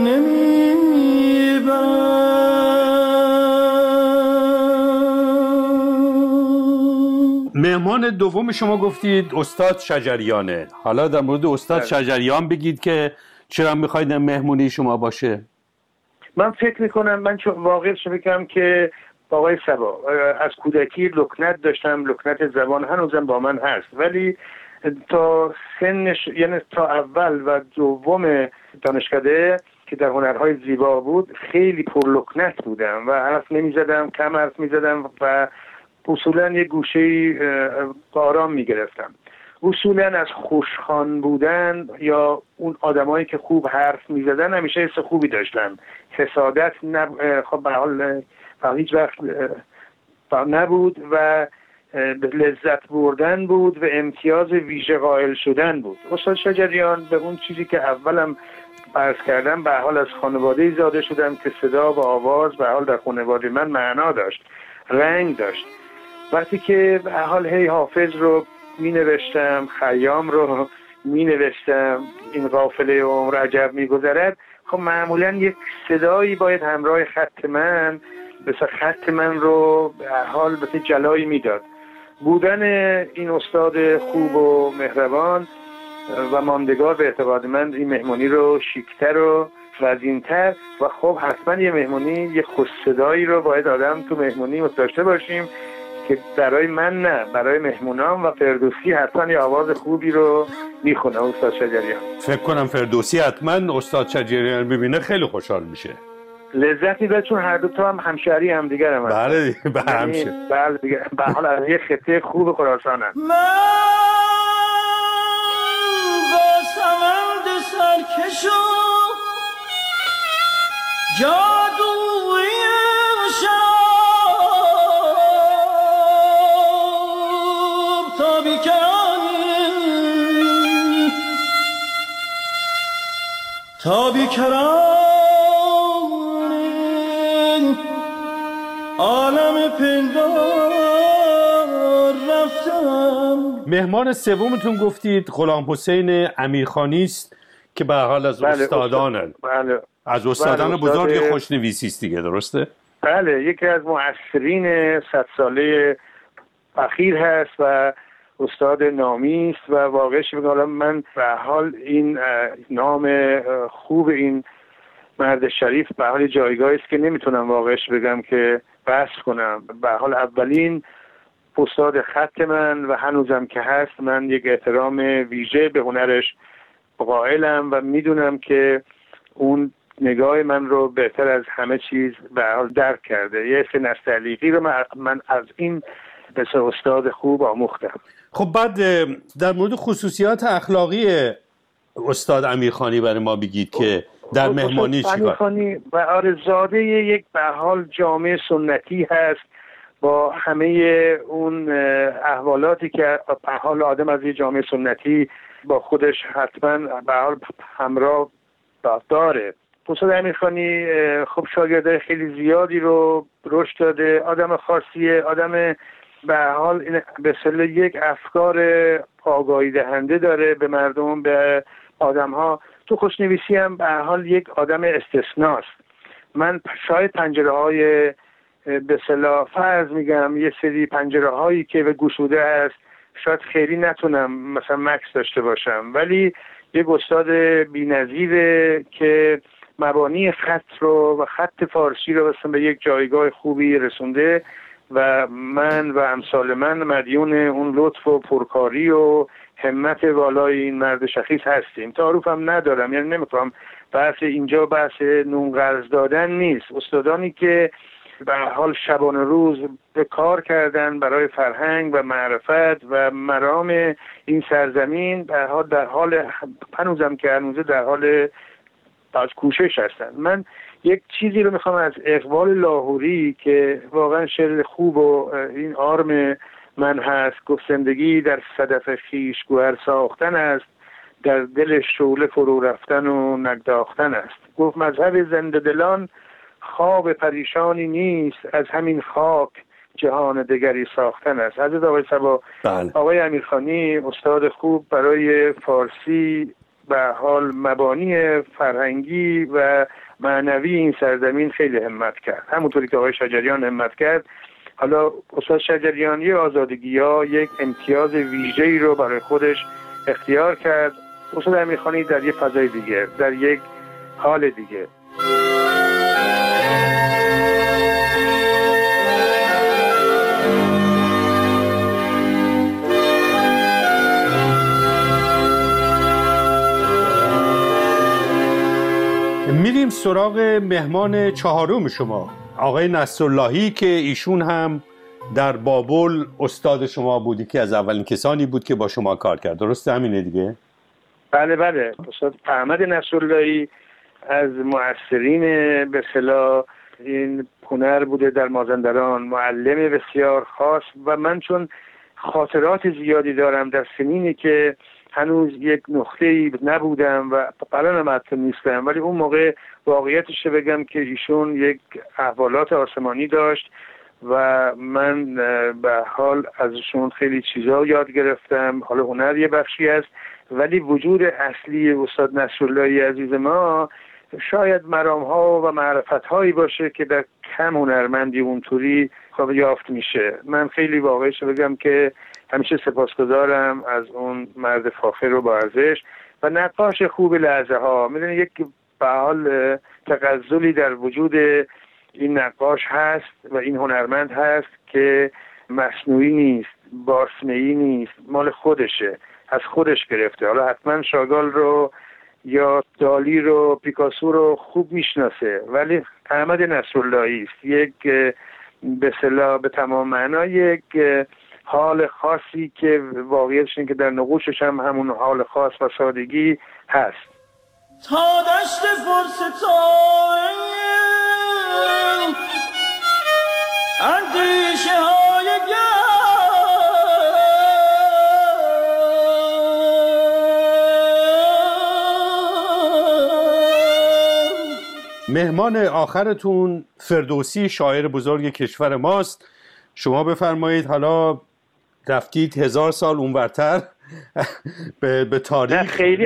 مهمان دوم شما گفتید استاد شجریانه. حالا در مورد استاد شجریان بگید که چرا میخواید مهمونی شما باشه؟ من فکر میکنم، من چون واقعا میگم که آقای صبا از کودکی لکنت داشتم، لکنت زبان هنوزم با من هست، ولی تا سنش یعنی تا اول و دوم دانشکده که در هنرهای زیبا بود خیلی پرلکنت بودم و حرف نمیزدم، کم حرف میزدم و اصولا یه گوشه‌ای آرام میگرفتم. اصولا از خوشخوان بودن یا اون آدمایی که خوب حرف میزدن همیشه حس خوبی داشتم. حسادت خب به حال هیچ وقت نبود و لذت بردن بود و امتیاز ویژه قائل شدن بود. استاد شجریان به اون چیزی که اولم عرض کردم، به حال از خانواده‌ای زاده شدم که صدا و آواز به حال در خانواده من معنا داشت، رنگ داشت. وقتی که به حال هی حافظ رو می نوشتم، خیام رو می نوشتم، این قافله عمر عجب می گذرد، خب معمولا یک صدایی باید همراه خط من مثل خط من رو به حال به جلایی می داد. بودن این استاد خوب و مهربان و ماندگار به اعتقاد من این مهمونی رو شیکتر و وزین‌تر و خب حتما یه مهمونی یه خوش صدایی رو باید آدم تو مهمونی داشته باشیم که برای من نه، برای مهمونام و فردوسی حتما یه آواز خوبی رو میخونه استاد شجریان. فکر کنم فردوسی حتما استاد شجریان ببینه خیلی خوشحال میشه، لذت میبره، چون هر دو تا هم همشهری هم دیگر هم هستن. بله به همشه. بله دیگه به حال از یه خطه خوب خراسان هم. من با سمند سرکشو جادوی شب تا بیکران عالم پندار رفتم. مهمان سومتون گفتید غلام حسین امیرخانی است که به حال از استادانن. بله. از استادان بزرگ خوشنویسی است دیگه، درسته؟ بله، یکی از مؤثرین 100 ساله اخیر هست و استاد نامی است و واقعش میگم من به حال این نام خوب این مرد شریف به حال جایگاهی است که نمیتونم واقعش بگم که بحث کنم. به حال اولین استاد خط من و هنوزم که هست، من یک احترام ویژه به هنرش قائلم و میدونم که اون نگاه من رو بهتر از همه چیز به حال درک کرده. یه سن نستعلیقی رو من از این مثل استاد خوب آموختم. خب بعد در مورد خصوصیات اخلاقی استاد امیرخانی برای ما بگید که در مهمانی چیکار؟ امیرخانی و آرزاده یک به حال جامعه سنتی هست با همه اون احوالاتی که به حال آدم از یه جامعه سنتی با خودش حتما به حال همراه داره. استاد امیرخانی خب شاگردای خیلی زیادی رو رشد داده، آدم خاصیه، آدم به حال به صلاح یک افکار آگاهی دهنده داره به مردم، به آدم‌ها. تو خوشنویسی هم به حال یک آدم استثناست. من شاید پنجره‌های به صلاح فرض میگم یه سری پنجره‌هایی که به گشوده است شاید خیلی نتونم مثلا مکس داشته باشم، ولی یک استاد بی‌نظیره که مبانی خط رو و خط فارسی رو مثلا به یک جایگاه خوبی رسونده و من و امثال من مدیون اون لطف و پرکاری و همت والای این مرد شخیص هستیم. تعارفم ندارم، یعنی نمیخوام بحث اینجا بحث نون قرض دادن نیست. استادانی که به حال شبانه روز به کار کردن برای فرهنگ و معرفت و مرام این سرزمین در حال هنوزم که هنوزه در حال از کوشش هستن. من یک چیزی رو میخوام از اقبال لاهوری که واقعا شعر خوب و این آرم من هست. گفت زندگی در صدف خویش گوهر ساختن است، در دل شعله فرو رفتن و نگداختن است. گفت مذهب زنده دلان خواب پریشانی نیست، از همین خاک جهان دگری ساختن است. حضرت آقای صبا، آقای امیرخانی استاد خوب برای فارسی به حال مبانی فرهنگی و معنوی این سرزمین خیلی همت کرد، همونطوری که آقای شجریان همت کرد. حالا استاد شجریانی آزادگی‌ها یک امتیاز ویژه‌ای رو برای خودش اختیار کرد. استاد امیرخانی در یک فضای دیگه، در یک حال دیگه. میریم سراغ مهمان چهارم شما، آقای نصراللهی، که ایشون هم در بابل استاد شما بودی، که از اولین کسانی بود که با شما کار کرد. درسته همینه دیگه؟ بله. استاد احمد نصراللهی از مؤثرین به اصطلاح این هنر بوده در مازندران، معلم بسیار خاص. و من چون خاطرات زیادی دارم در سنینی که هنوز یک نقطه‌ای نبودم و الان حتی نیستم، ولی اون موقع واقعیتش بگم که ایشون یک احوالات آسمانی داشت و من به حال ازشون خیلی چیزا یاد گرفتم. حالا هنر یه بخشی است، ولی وجود اصلی استاد نصراللهی عزیز ما شاید مرام‌ها و معرفت‌هایی باشه که در کم هنرمندی اونطوری خب یافت میشه. من خیلی واقعیش بگم که همیشه سپاسگزارم از اون مرد فاخر و با ارزش و نقاش خوب لحظه ها. میدونی یک به حال تغزلی در وجود این نقاش هست و این هنرمند هست که مصنوعی نیست، باسمه‌ای نیست، مال خودشه، از خودش گرفته. حالا حتما شاگال رو یا دالی رو، پیکاسو رو خوب میشناسه، ولی احمد نصراللهی است یک به اصطلاح به تمام معنا یک حال خاصی که واقعیتش اینه که در نقوشش هم همون حال خاص و سادگی هست. تا دشت فرستای اندیشه های مهمان آخرتون فردوسی، شاعر بزرگ کشور ماست. شما بفرمایید. حالا رفتید 1000 سال اونورتر به تاریخ. خیلی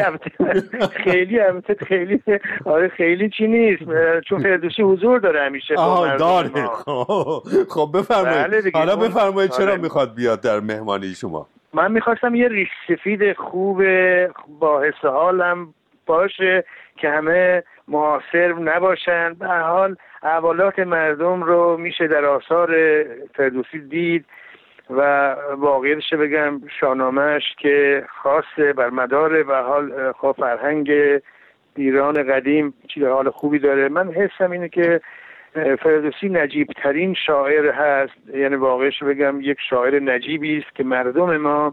خیلی چی نیست، چون فردوسی حضور داره همیشه با داره. خب بفرمایید. حالا بفرمایید چرا میخواد بیاد در مهمانی شما؟ من میخواستم یه ریش سفید خوب با حس حالم باشه که همه معاصر نباشن. به هر حال احوالات مردم رو میشه در آثار فردوسی دید و واقعیتش بگم شاهنامه‌اش که خاصه بر مدار به حال خب فرهنگ ایران قدیم چیز حال خوبی داره. من حسم اینه که فردوسی نجیب ترین شاعر هست، یعنی واقعیتش بگم یک شاعر نجیبی است که مردم ما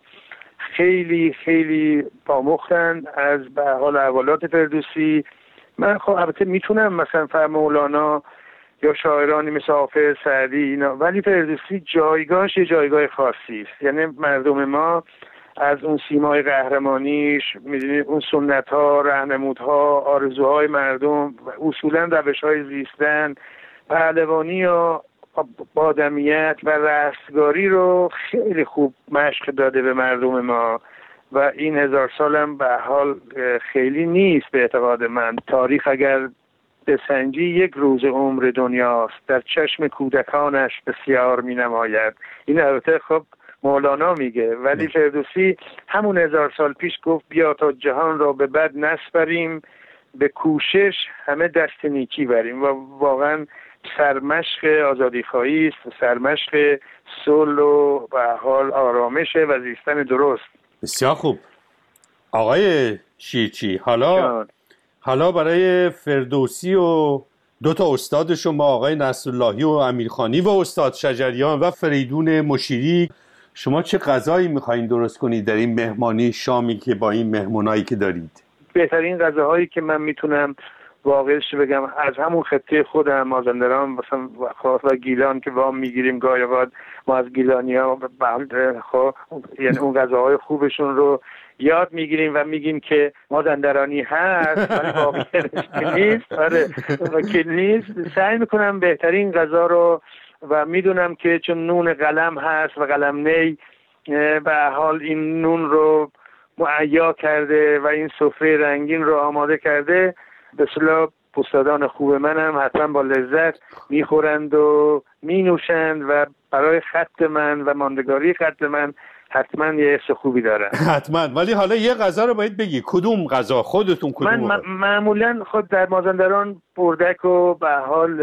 خیلی خیلی پامختن از به حال احوالات فردوسی. من خب البته میتونم مثلا فهم مولانا یا شاعرانی مثل حافظ، سعدی اینا، ولی فردوسی جایگاهش یه جایگاه خاصی است. یعنی مردم ما از اون سیمای قهرمانیش، میدونید اون سنت‌ها، راهنمودها، آرزوهای مردم، اصولاً روش‌های زیستن، پهلوانی یا بادمیت و رستگاری رو خیلی خوب مشق داده به مردم ما و این 1000 سالم به حال خیلی نیست به اعتقاد من. تاریخ اگر بسنجی یک روز عمر دنیاست، در چشم کودکانش بسیار می نماید. این البته خب مولانا میگه، ولی فردوسی همون 1000 سال پیش گفت بیا تا جهان را به بد نسپریم، به کوشش همه دست نیکی بریم. و واقعا سرمشق آزادیخواهی است، سرمشق صلح و به حال آرامش و زیستن درست. بسیار خوب. آقای شیرچی، حالا برای فردوسی و 2 تا استاد شما، آقای نصراللهی و امیرخانی و استاد شجریان و فریدون مشیری، شما چه غذایی میخواین درست کنید در این مهمانی شامی که با این مهمونایی که دارید؟ بهترین غذاهایی که من میتونم واقعش بگم از همون خطه خودم مازندران مثلا و گیلان که وام میگیریم گاهی اوقات ما از گیلانی‌ها خب یعنی اون غذاهای خوبشون رو یاد میگیریم و میگیم که مازندرانی هست ولی واقعیتش که نیست. آره که نیست. سعی میکنم بهترین غذا رو و میدونم که چون نون قلم هست و قلم نی به حال این نون رو مهیا کرده و این سفره رنگین رو آماده کرده، به اصطلاح استادان خوب منم حتما با لذت میخورند و مینوشند و برای خط من و ماندگاری خط من حتما یه حس خوبی دارن. حتما. ولی حالا یه غذا رو باید بگی، کدوم غذا خودتون کدوم؟ من معمولا خود در مازندران بردک و به حال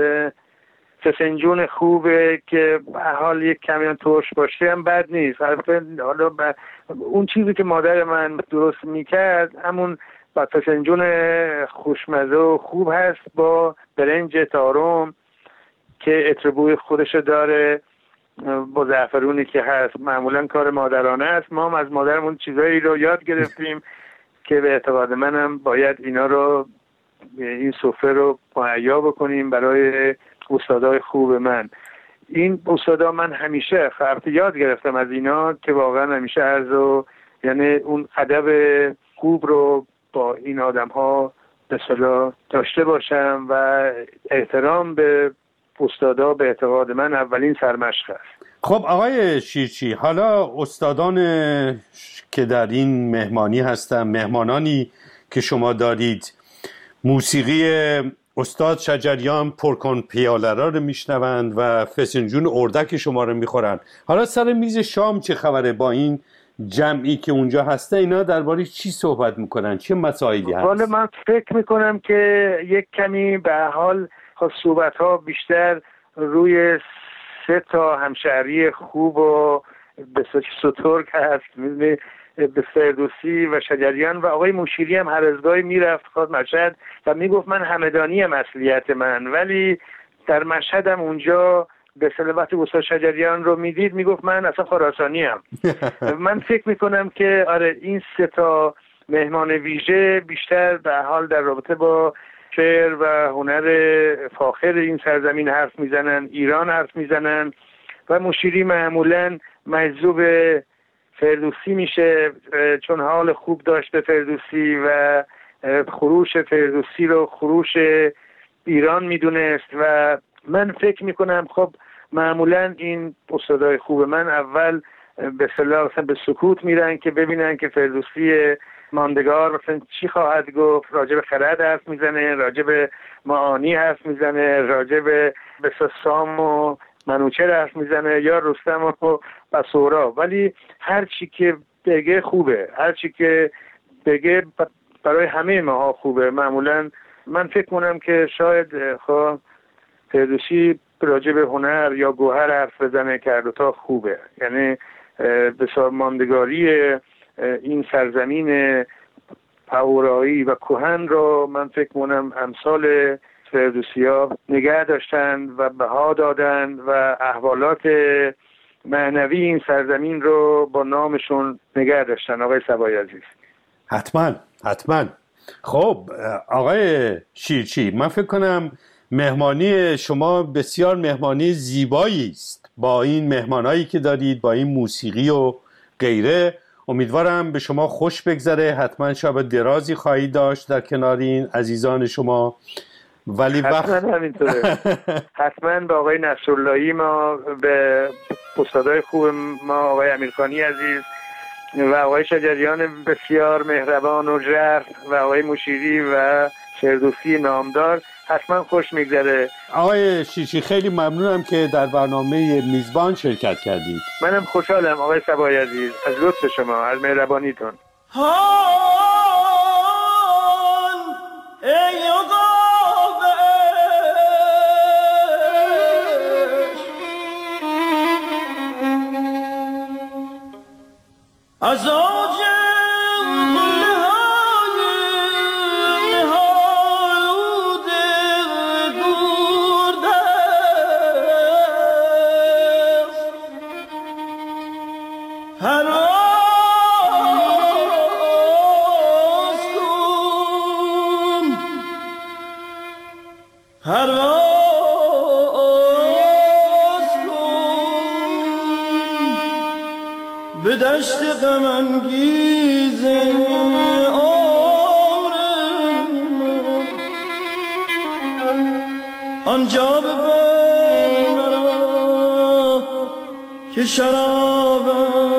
فسنجون خوبه که به حال یک کمی ترش باشه هم بد نیست. حالا اون چیزی که مادر من درست میکرد همون با فسنجون خوشمزه و خوب هست با برنج تارم که عطر خودش داره با زعفرونی که هست. معمولا کار مادرانه است. ما هم از مادرمون چیزایی رو یاد گرفتیم که به اعتقاد منم باید اینا رو این سفره رو مهیا بکنیم برای استادای خوب من. این استادا من همیشه یاد گرفتم از اینا که واقعا همیشه یعنی اون ادب خوب رو با این آدم ها به اصطلاح داشته باشم و احترام به استادا به اعتقاد من اولین سرمشق است. خب آقای شیرچی، حالا استادان که در این مهمانی هستن، مهمانانی که شما دارید، موسیقی استاد شجریان پرکن پیاله را رو میشنوند و فسنجون اردک شما رو میخورن. حالا سر میز شام چه خبره با این جمعی که اونجا هسته؟ اینا درباره چی صحبت میکنن؟ چه مسائلی هست؟ حالا من فکر میکنم که یک کمی به حال صحبت ها بیشتر روی 3 همشهری خوب و به سترگ هست، مثل به فردوسی و شجریان و آقای مشیری هم هر از گاهی میرفت خود مشهد و میگفت من همدانی هم اصلیت من، ولی در مشهد هم اونجا به صلوت استاد شجریان رو میدید میگفت من اصلا خراسانی هم. من فکر میکنم که آره این 3 مهمان ویژه بیشتر به حال در رابطه با شعر و هنر فاخر این سرزمین حرف میزنن، ایران حرف میزنن و مشیری معمولا مجذوب فردوسی میشه چون حال خوب داشته فردوسی و خروش فردوسی رو خروش ایران میدونست و من فکر میکنم خب معمولا این استادای خوب من اول به اصطلاح به سکوت میرن که ببینن که فردوسی ماندگار مثلا چی خواهد گفت، راجع به خرد حرف میزنه، راجع به معانی حرف میزنه، راجع به سام و منوچهر حرف میزنه یا رستم و بسورا، ولی هر چی که بگه خوبه، هر چی که بگه برای همه ماها خوبه. معمولا من فکر کنم که شاید فردوسی راجع به هنر یا گوهر حرف بزنه که هر دوتا خوبه، یعنی بسیار ماندگاری این سرزمین پهورایی و کهن رو من فکر کنم امثال فردوسی‌ها نگه داشتن و بها دادن و احوالات معنوی این سرزمین رو با نامشون نگه داشتن. آقای صبایی عزیز حتما. خب آقای شیرچی، من فکر کنم مهمانی شما بسیار مهمانی زیبایی است با این مهمانایی که دارید، با این موسیقی و غیره. امیدوارم به شما خوش بگذره. حتما شب درازی خواهید داشت در کنار این عزیزان شما. ولی حتما همینطوره. حتما به آقای نصراللهی ما، به استادای خوب ما، آقای امیرخانی عزیز و آقای شجریان بسیار مهربان و ژرف و آقای مشیری و فردوسی نامدار حتما خوش میگذره. آقای شیرچی خیلی ممنونم که در برنامه میزبان شرکت کردید. منم خوشحالم آقای صبایی عزیز از لطف شما، از مهربانیتون. از آج به دشت غم انگیز عمرم، آنجا ببر مرا که شرابم